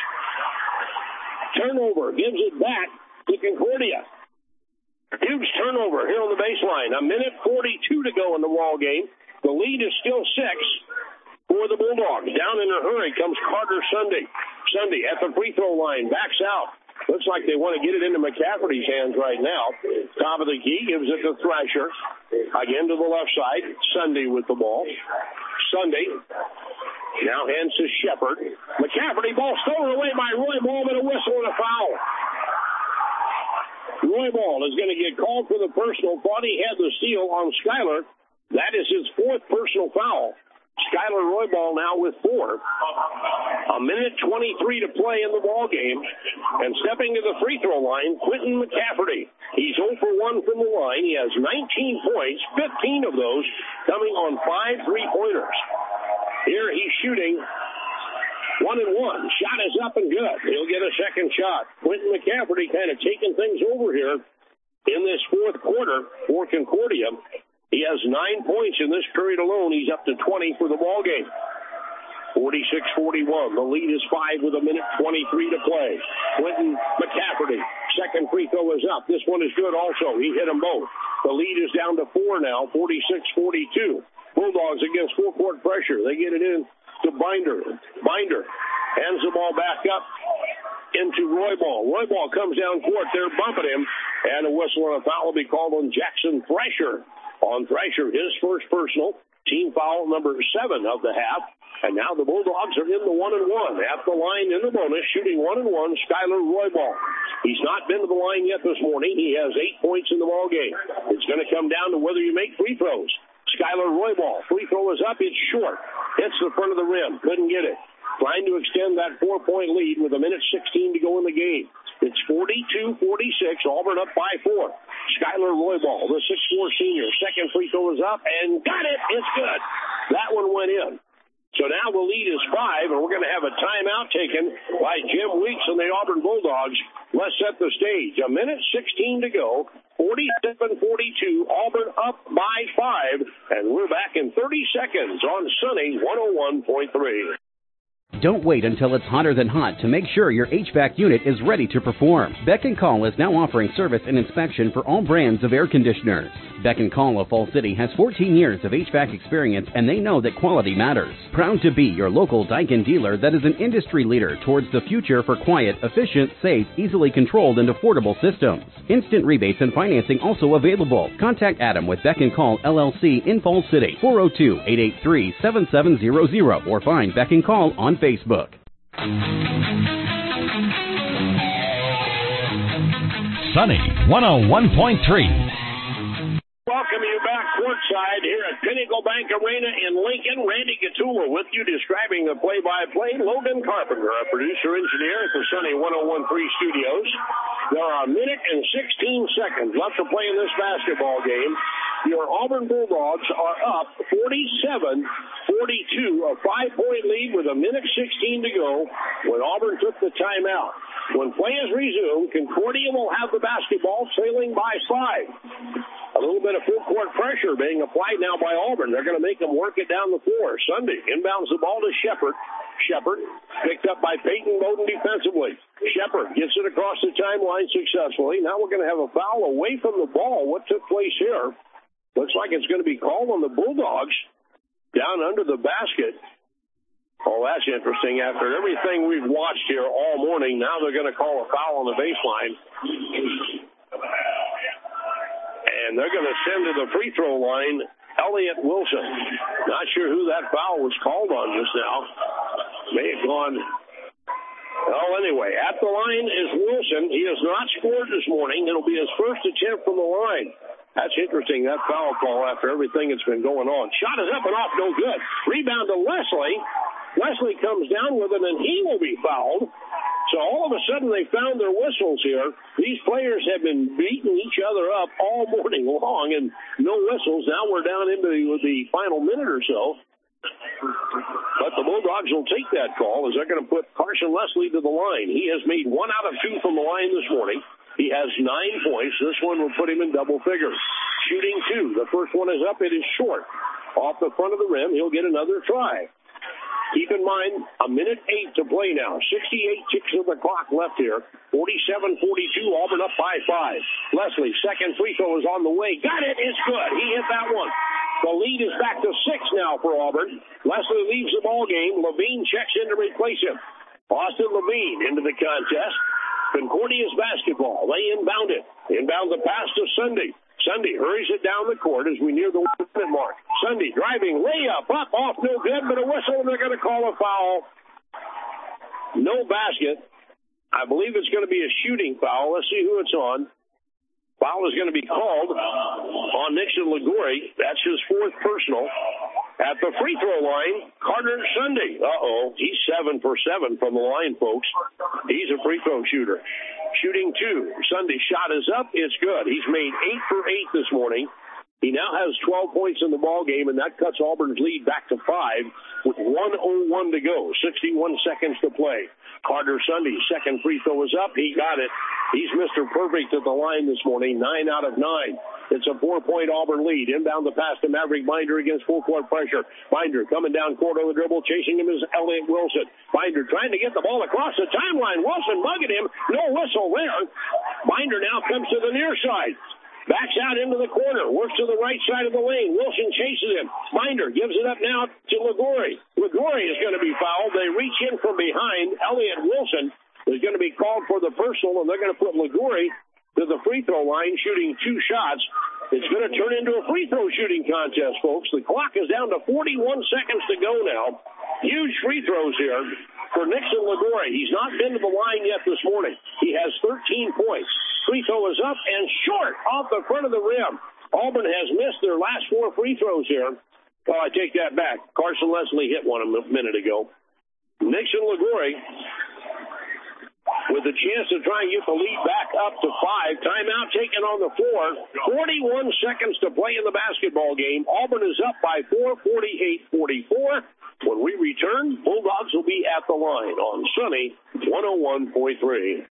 Turnover. Gives it back to Concordia. Huge turnover here on the baseline. A minute 42 to go in the ball game. The lead is still 6 for the Bulldogs. Down in a hurry comes Carter Sunday. Sunday at the free throw line. Backs out. Looks like they want to get it into McCafferty's hands right now. Top of the key, gives it to Thrasher. Again to the left side. Sunday with the ball. Sunday now hands to Shepard. McCafferty, ball stolen away by Roybal, but a whistle and a foul. Roybal is going to get called for the personal. Thought he had the steal on Skylar. That is his 4th personal foul. Skylar Roybal now with 4. A minute 23 to play in the ball game. And stepping to the free throw line, Quentin McCafferty. He's 0 for 1 from the line. He has 19 points, 15 of those coming on 5 3-pointers. Here he's shooting 1 and 1. Shot is up and good. He'll get a second shot. Quentin McCafferty kind of taking things over here in this 4th quarter for Concordia. He has 9 points in this period alone. He's up to 20 for the ball game. 46-41. The lead is 5 with a minute 23 to play. Quentin McCafferty, second free throw is up. This one is good also. He hit them both. The lead is down to 4 now, 46-42. Bulldogs against full-court pressure. They get it in to Binder. Binder hands the ball back up into Roybal. Roybal comes down court. They're bumping him. And a whistle and a foul will be called on Jackson Thrasher. On Thrasher, his first personal, team foul number 7 of the half. And now the Bulldogs are in the 1 and 1. At the line in the bonus, shooting 1 and 1, Skylar Roybal. He's not been to the line yet this morning. He has 8 points in the ball game. It's going to come down to whether you make free throws. Skylar Roybal, free throw is up. It's short. Hits the front of the rim. Couldn't get it. Trying to extend that 4-point lead with a minute 16 to go in the game. It's 42-46. Auburn up by 4. Skylar Roybal, the 6'4 senior. Second free throw is up and got it. It's good. That one went in. So now the lead is 5, and we're going to have a timeout taken by Jim Weeks and the Auburn Bulldogs. Let's set the stage. A minute 16 to go. 47-42. Auburn up by 5, and we're back in 30 seconds on Sunny 101.3. Don't wait until it's hotter than hot to make sure your HVAC unit is ready to perform. Beck & Call is now offering service and inspection for all brands of air conditioners. Beck & Call of Fall City has 14 years of HVAC experience, and they know that quality matters. Proud to be your local Daikin dealer that is an industry leader towards the future for quiet, efficient, safe, easily controlled, and affordable systems. Instant rebates and financing also available. Contact Adam with Beck & Call LLC in Fall City, 402-883-7700, or find Beck & Call on Facebook. Sunny 101.3. Welcome you back courtside here at Pinnacle Bank Arena in Lincoln. Randy Gatula with you describing the play-by-play. Logan Carpenter, our producer-engineer at the Sunny 101.3 studios. There are a minute and 16 seconds left to play in this basketball game. Your Auburn Bulldogs are up 47-42, a 5-point lead with a minute 16 to go when Auburn took the timeout. When play is resumed, Concordia will have the basketball trailing by 5. A little bit of full-court pressure being applied now by Auburn. They're going to make them work it down the floor. Sunday inbounds the ball to Shepard. Shepard picked up by Peyton Bowden defensively. Shepard gets it across the timeline successfully. Now we're going to have a foul away from the ball. What took place here? Looks like it's going to be called on the Bulldogs down under the basket. Oh, that's interesting. After everything we've watched here all morning, now they're going to call a foul on the baseline. And they're going to send to the free throw line Elliott Wilson. Not sure who that foul was called on just now. May have gone. Well, anyway, at the line is Wilson. He has not scored this morning. It'll be his first attempt from the line. That's interesting, that foul call after everything that's been going on. Shot is up and off, no good. Rebound to Leslie. Leslie comes down with it, and he will be fouled. So all of a sudden they found their whistles here. These players have been beating each other up all morning long, and no whistles. Now we're down into the final minute or so. But the Bulldogs will take that call as they're going to put Carson Leslie to the line. He has made 1 out of 2 from the line this morning. He has 9 points. This one will put him in double figures. Shooting 2. The first one is up. It is short. Off the front of the rim, he'll get another try. Keep in mind, a minute 8 to play now. 68 ticks of the clock left here. 47-42, Auburn up by 5. Leslie, second free throw is on the way. Got it. It's good. He hit that one. The lead is back to 6 now for Auburn. Leslie leaves the ball game. Levine checks in to replace him. Austin Levine into the contest. Concordia's basketball. They inbound it. Inbound the pass to Sunday. Sunday hurries it down the court as we near the 1-minute mark. Sunday driving, layup, up, off, no good, but a whistle, and they're going to call a foul. No basket. I believe it's going to be a shooting foul. Let's see who it's on. Foul is going to be called on Nixon Ligori. That's his 4th personal. At the free throw line, Carter Sunday. He's 7 for 7 from the line, folks. He's a free throw shooter. Shooting 2. Sunday shot is up. It's good. He's made 8 for 8 this morning. He now has 12 points in the ball game, and that cuts Auburn's lead back to 5 with 1:01 to go. 61 seconds to play. Carter Sunday, second free throw is up. He got it. He's Mr. Perfect at the line this morning, 9 out of 9. It's a 4-point Auburn lead. Inbound the pass to Maverick Binder against full court pressure. Binder coming down court on the dribble. Chasing him is Elliott Wilson. Binder trying to get the ball across the timeline. Wilson mugging him. No whistle there. Binder now comes to the near side. Backs out into the corner. Works to the right side of the lane. Wilson chases him. Binder gives it up now to Ligori. Ligori is going to be fouled. They reach in from behind. Elliott Wilson is going to be called for the personal, and they're going to put Ligori to the free throw line, shooting 2 shots. It's going to turn into a free throw shooting contest, folks. The clock is down to 41 seconds to go now. Huge free throws here for Nixon Ligori. He's not been to the line yet this morning. He has 13 points. Free throw is up and short off the front of the rim. Auburn has missed their last 4 free throws here. Oh, I take that back. Carson Leslie hit one a minute ago. Nixon Ligori with a chance to try and get the lead back up to 5. Timeout taken on the floor. 41 seconds to play in the basketball game. Auburn is up by 4, 48-44. When we return, Bulldogs will be at the line on Sunny 101.3.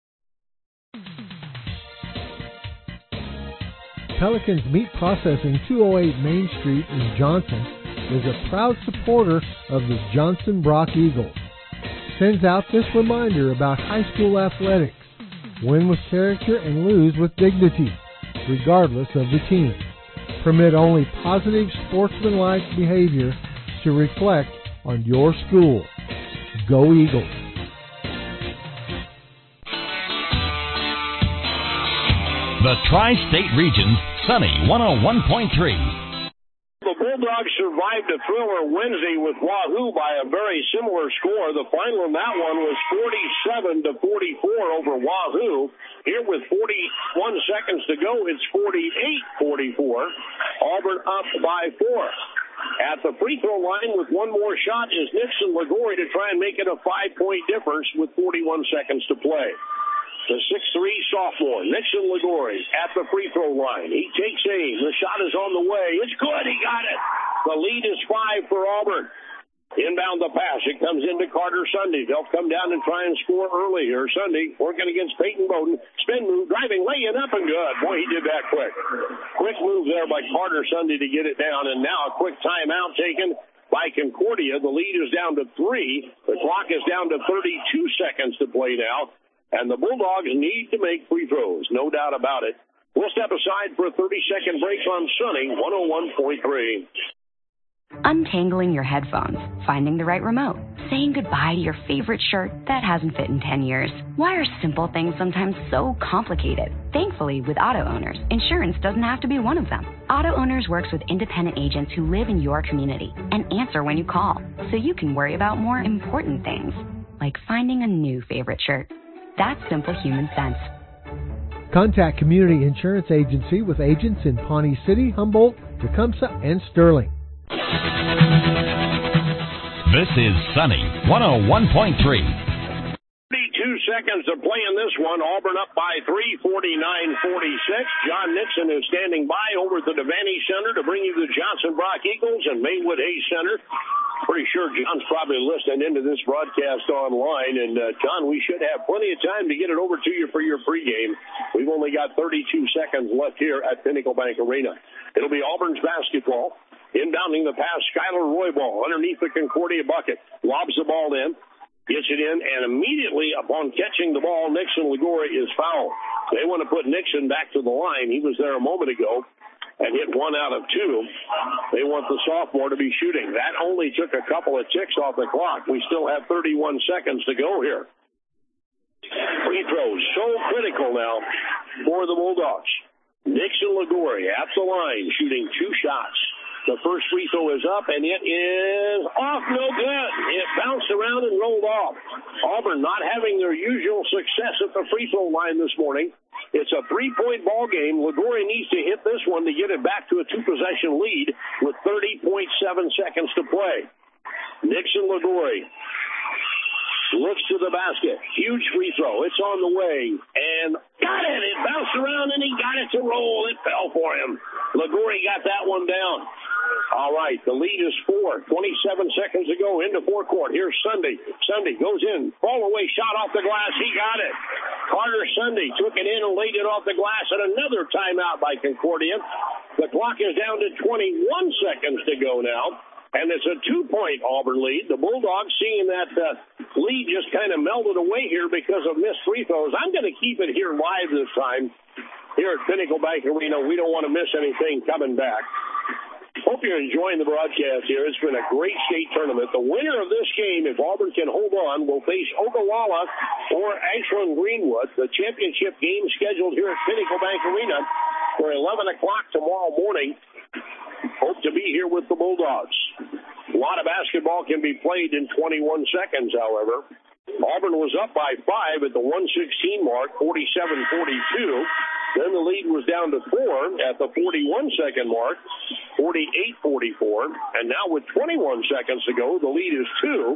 Pelicans Meat Processing, 208 Main Street in Johnson, is a proud supporter of the Johnson Brock Eagles. sends out this reminder about high school athletics. Win with character and lose with dignity, regardless of the team. Permit only positive sportsmanlike behavior to reflect on your school. Go Eagles! The Tri-State Region's Sunny 101.3. The Bulldogs survived a thriller Wednesday with Wahoo by a very similar score. The final in that one was 47-44 over Wahoo. Here with 41 seconds to go, it's 48-44. Auburn up by 4. At the free throw line with one more shot is Nixon Liguori to try and make it a 5-point difference with 41 seconds to play. The 6'3" sophomore, Nixon Liguori, at the free throw line. He takes aim. The shot is on the way. It's good. He got it. The lead is 5 for Auburn. Inbound the pass. It comes into Carter Sunday. They'll come down and try and score early here. Sunday working against Peyton Bowden. Spin move, driving, laying up and good. Boy, he did that quick. Quick move there by Carter Sunday to get it down. And now a quick timeout taken by Concordia. The lead is down to 3. The clock is down to 32 seconds to play now. And the Bulldogs need to make free throws, no doubt about it. We'll step aside for a 30-second break on Sunny 101.3. Untangling your headphones, finding the right remote, saying goodbye to your favorite shirt that hasn't fit in 10 years. Why are simple things sometimes so complicated? Thankfully, with Auto Owners, insurance doesn't have to be one of them. Auto Owners works with independent agents who live in your community and answer when you call, so you can worry about more important things, like finding a new favorite shirt. That's simple human sense. Contact Community Insurance Agency with agents in Pawnee City, Humboldt, Tecumseh, and Sterling. This is Sunny 101.3. 32 seconds to play in this one. Auburn up by 3, 49-46. John Nixon is standing by over at the Devaney Center to bring you the Johnson Brock Eagles and Maywood Hayes Center. Pretty sure John's probably listening into this broadcast online. And, John, we should have plenty of time to get it over to you for your pregame. We've only got 32 seconds left here at Pinnacle Bank Arena. It'll be Auburn's basketball. Inbounding the pass, Skylar Roybal underneath the Concordia bucket. Lobs the ball in. Gets it in, and immediately upon catching the ball, Nixon Liguori is fouled. They want to put Nixon back to the line. He was there a moment ago and hit 1 out of 2. They want the sophomore to be shooting. That only took a couple of ticks off the clock. We still have 31 seconds to go here. Free throws so critical now for the Bulldogs. Nixon Liguori at the line, shooting 2 shots. The first free throw is up, and it is off, no good. It bounced around and rolled off. Auburn not having their usual success at the free throw line this morning. It's a 3-point ball game. Liguori needs to hit this one to get it back to a 2-possession lead with 30.7 seconds to play. Nixon Liguori looks to the basket. Huge free throw. It's on the way. And got it. It bounced around, and he got it to roll. It fell for him. Liguori got that one down. All right, the lead is 4. 27 seconds to go into forecourt. Here's Sunday. Sunday goes in. Fall away shot off the glass. He got it. Carter Sunday took it in and laid it off the glass. And another timeout by Concordia. The clock is down to 21 seconds to go now. And it's a 2-point Auburn lead. The Bulldogs, seeing that lead just kind of melted away here because of missed free throws. I'm going to keep it here live this time here at Pinnacle Bank Arena. We don't want to miss anything coming back. Hope you're enjoying the broadcast here. It's been a great state tournament. The winner of this game, if Auburn can hold on, will face Ogallala or Ashland Greenwood. The championship game scheduled here at Pinnacle Bank Arena for 11 o'clock tomorrow morning. Hope to be here with the Bulldogs. A lot of basketball can be played in 21 seconds, however. Auburn was up by 5 at the 1:16 mark, 47-42. Then the lead was down to 4 at the 41-second mark, 48-44. And now with 21 seconds to go, the lead is 2,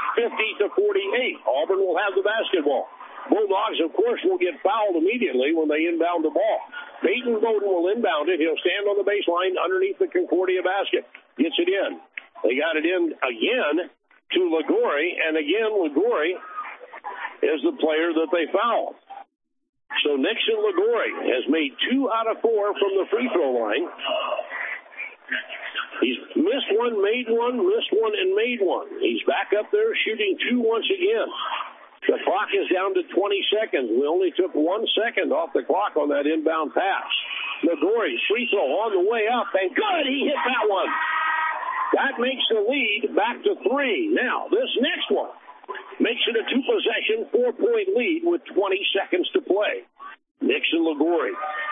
50-48. Auburn will have the basketball. Bulldogs, of course, will get fouled immediately when they inbound the ball. Peyton Bowden will inbound it. He'll stand on the baseline underneath the Concordia basket. Gets it in. They got it in again to Liguori, and again Liguori is the player that they fouled. So Nixon Liguori has made 2 out of 4 from the free throw line. He's missed one, made one, missed one, and made one. He's back up there shooting 2 once again. The clock is down to 20 seconds. We only took 1 second off the clock on that inbound pass. Liguori, free throw on the way up, and good, he hit that one. That makes the lead back to 3. Now, this next one makes it a 2-possession, 4-point lead with 20 seconds to play. Nixon Liguori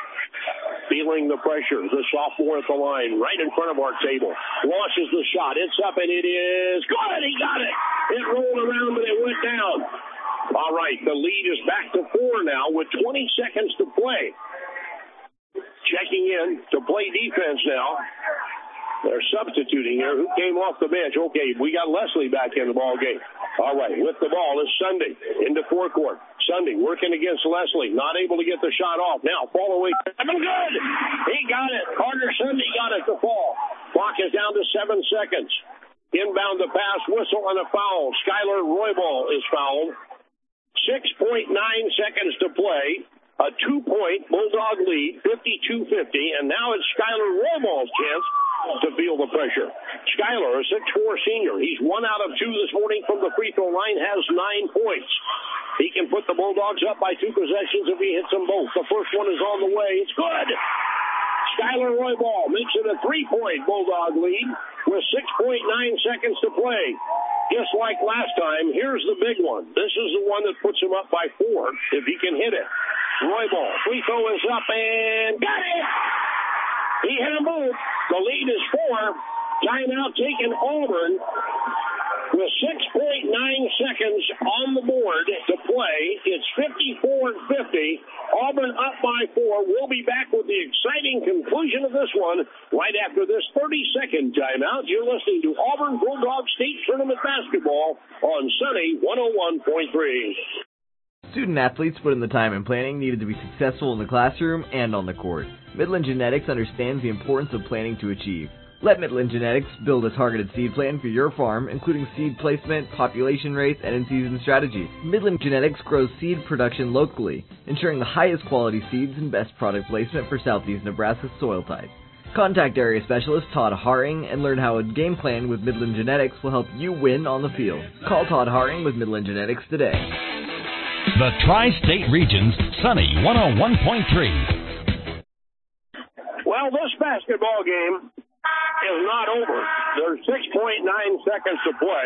feeling the pressure. The sophomore at the line right in front of our table. Launches the shot. It's up, and it is good. He got it. It rolled around, but it went down. All right, the lead is back to 4 now with 20 seconds to play. Checking in to play defense now. They're substituting here. Who came off the bench? Okay, we got Leslie back in the ball game. All right, with the ball is Sunday into forecourt. Sunday working against Leslie, not able to get the shot off. Now, fall away. Good! He got it. Carter Sunday got it to fall. Clock is down to 7 seconds. Inbound the pass, whistle, and a foul. Skylar Roybal is fouled. 6.9 seconds to play. A 2-point Bulldog lead, 52-50, and now it's Skylar Roybal's chance to feel the pressure. Skylar, a 6'4 senior. He's 1 out of 2 this morning from the free throw line, has 9 points. He can put the Bulldogs up by 2 possessions if he hits them both. The first one is on the way. It's good. Skylar Roybal makes it a 3-point Bulldog lead with 6.9 seconds to play. Just like last time, here's the big one. This is the one that puts him up by 4 if he can hit it. Roybal, free throw is up and got it! He had a move. The lead is 4. Timeout taken Auburn with 6.9 seconds on the board to play. It's 54-50. Auburn up by 4. We'll be back with the exciting conclusion of this one right after this 30-second timeout. You're listening to Auburn Bulldog State Tournament Basketball on Sunny 101.3. Student athletes put in the time and planning needed to be successful in the classroom and on the court. Midland Genetics understands the importance of planning to achieve. Let Midland Genetics build a targeted seed plan for your farm, including seed placement, population rates, and in-season strategies. Midland Genetics grows seed production locally, ensuring the highest quality seeds and best product placement for southeast Nebraska's soil types. Contact area specialist Todd Haring and learn how a game plan with Midland Genetics will help you win on the field. Call Todd Haring with Midland Genetics today. The Tri-State Region's Sunny 101.3. Well, this basketball game is not over. There's 6.9 seconds to play.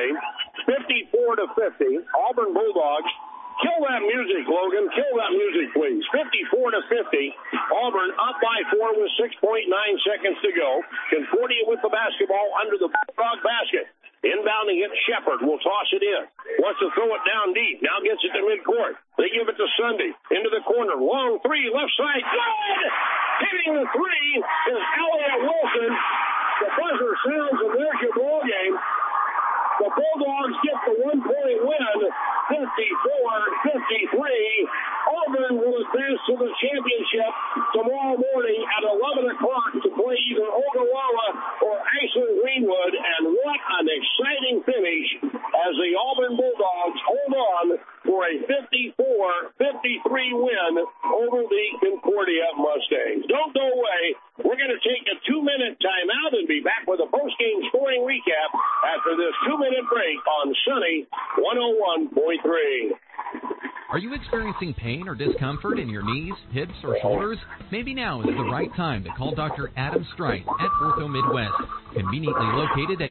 54-50. Auburn Bulldogs. Kill that music, Logan. Kill that music, please. 54-50. Auburn up by 4 with 6.9 seconds to go. Concordia with the basketball under the Bulldog basket. Inbounding it, Shepard will toss it in. Wants to throw it down deep. Now gets it to midcourt. They give it to Sunday. Into the corner. Long 3, left side. Good! Hitting the 3 is Elliott Wilson. The buzzer sounds, and there's your ball game. The Bulldogs get the 1-point win, 54-53. Auburn will advance to the championship tomorrow morning at 11 o'clock to play either Ogallala or Ashland Greenwood. And what an exciting finish as the Auburn Bulldogs hold on for a 54-53 win over the Concordia Mustangs. Don't go away. We're going to take a 2-minute timeout and be back with a post-game scoring recap after this 2-minute break on Sunny 101.3. Are you experiencing pain or discomfort in your knees, hips, or shoulders? Maybe now is the right time to call Dr. Adam Streit at Ortho Midwest, conveniently located at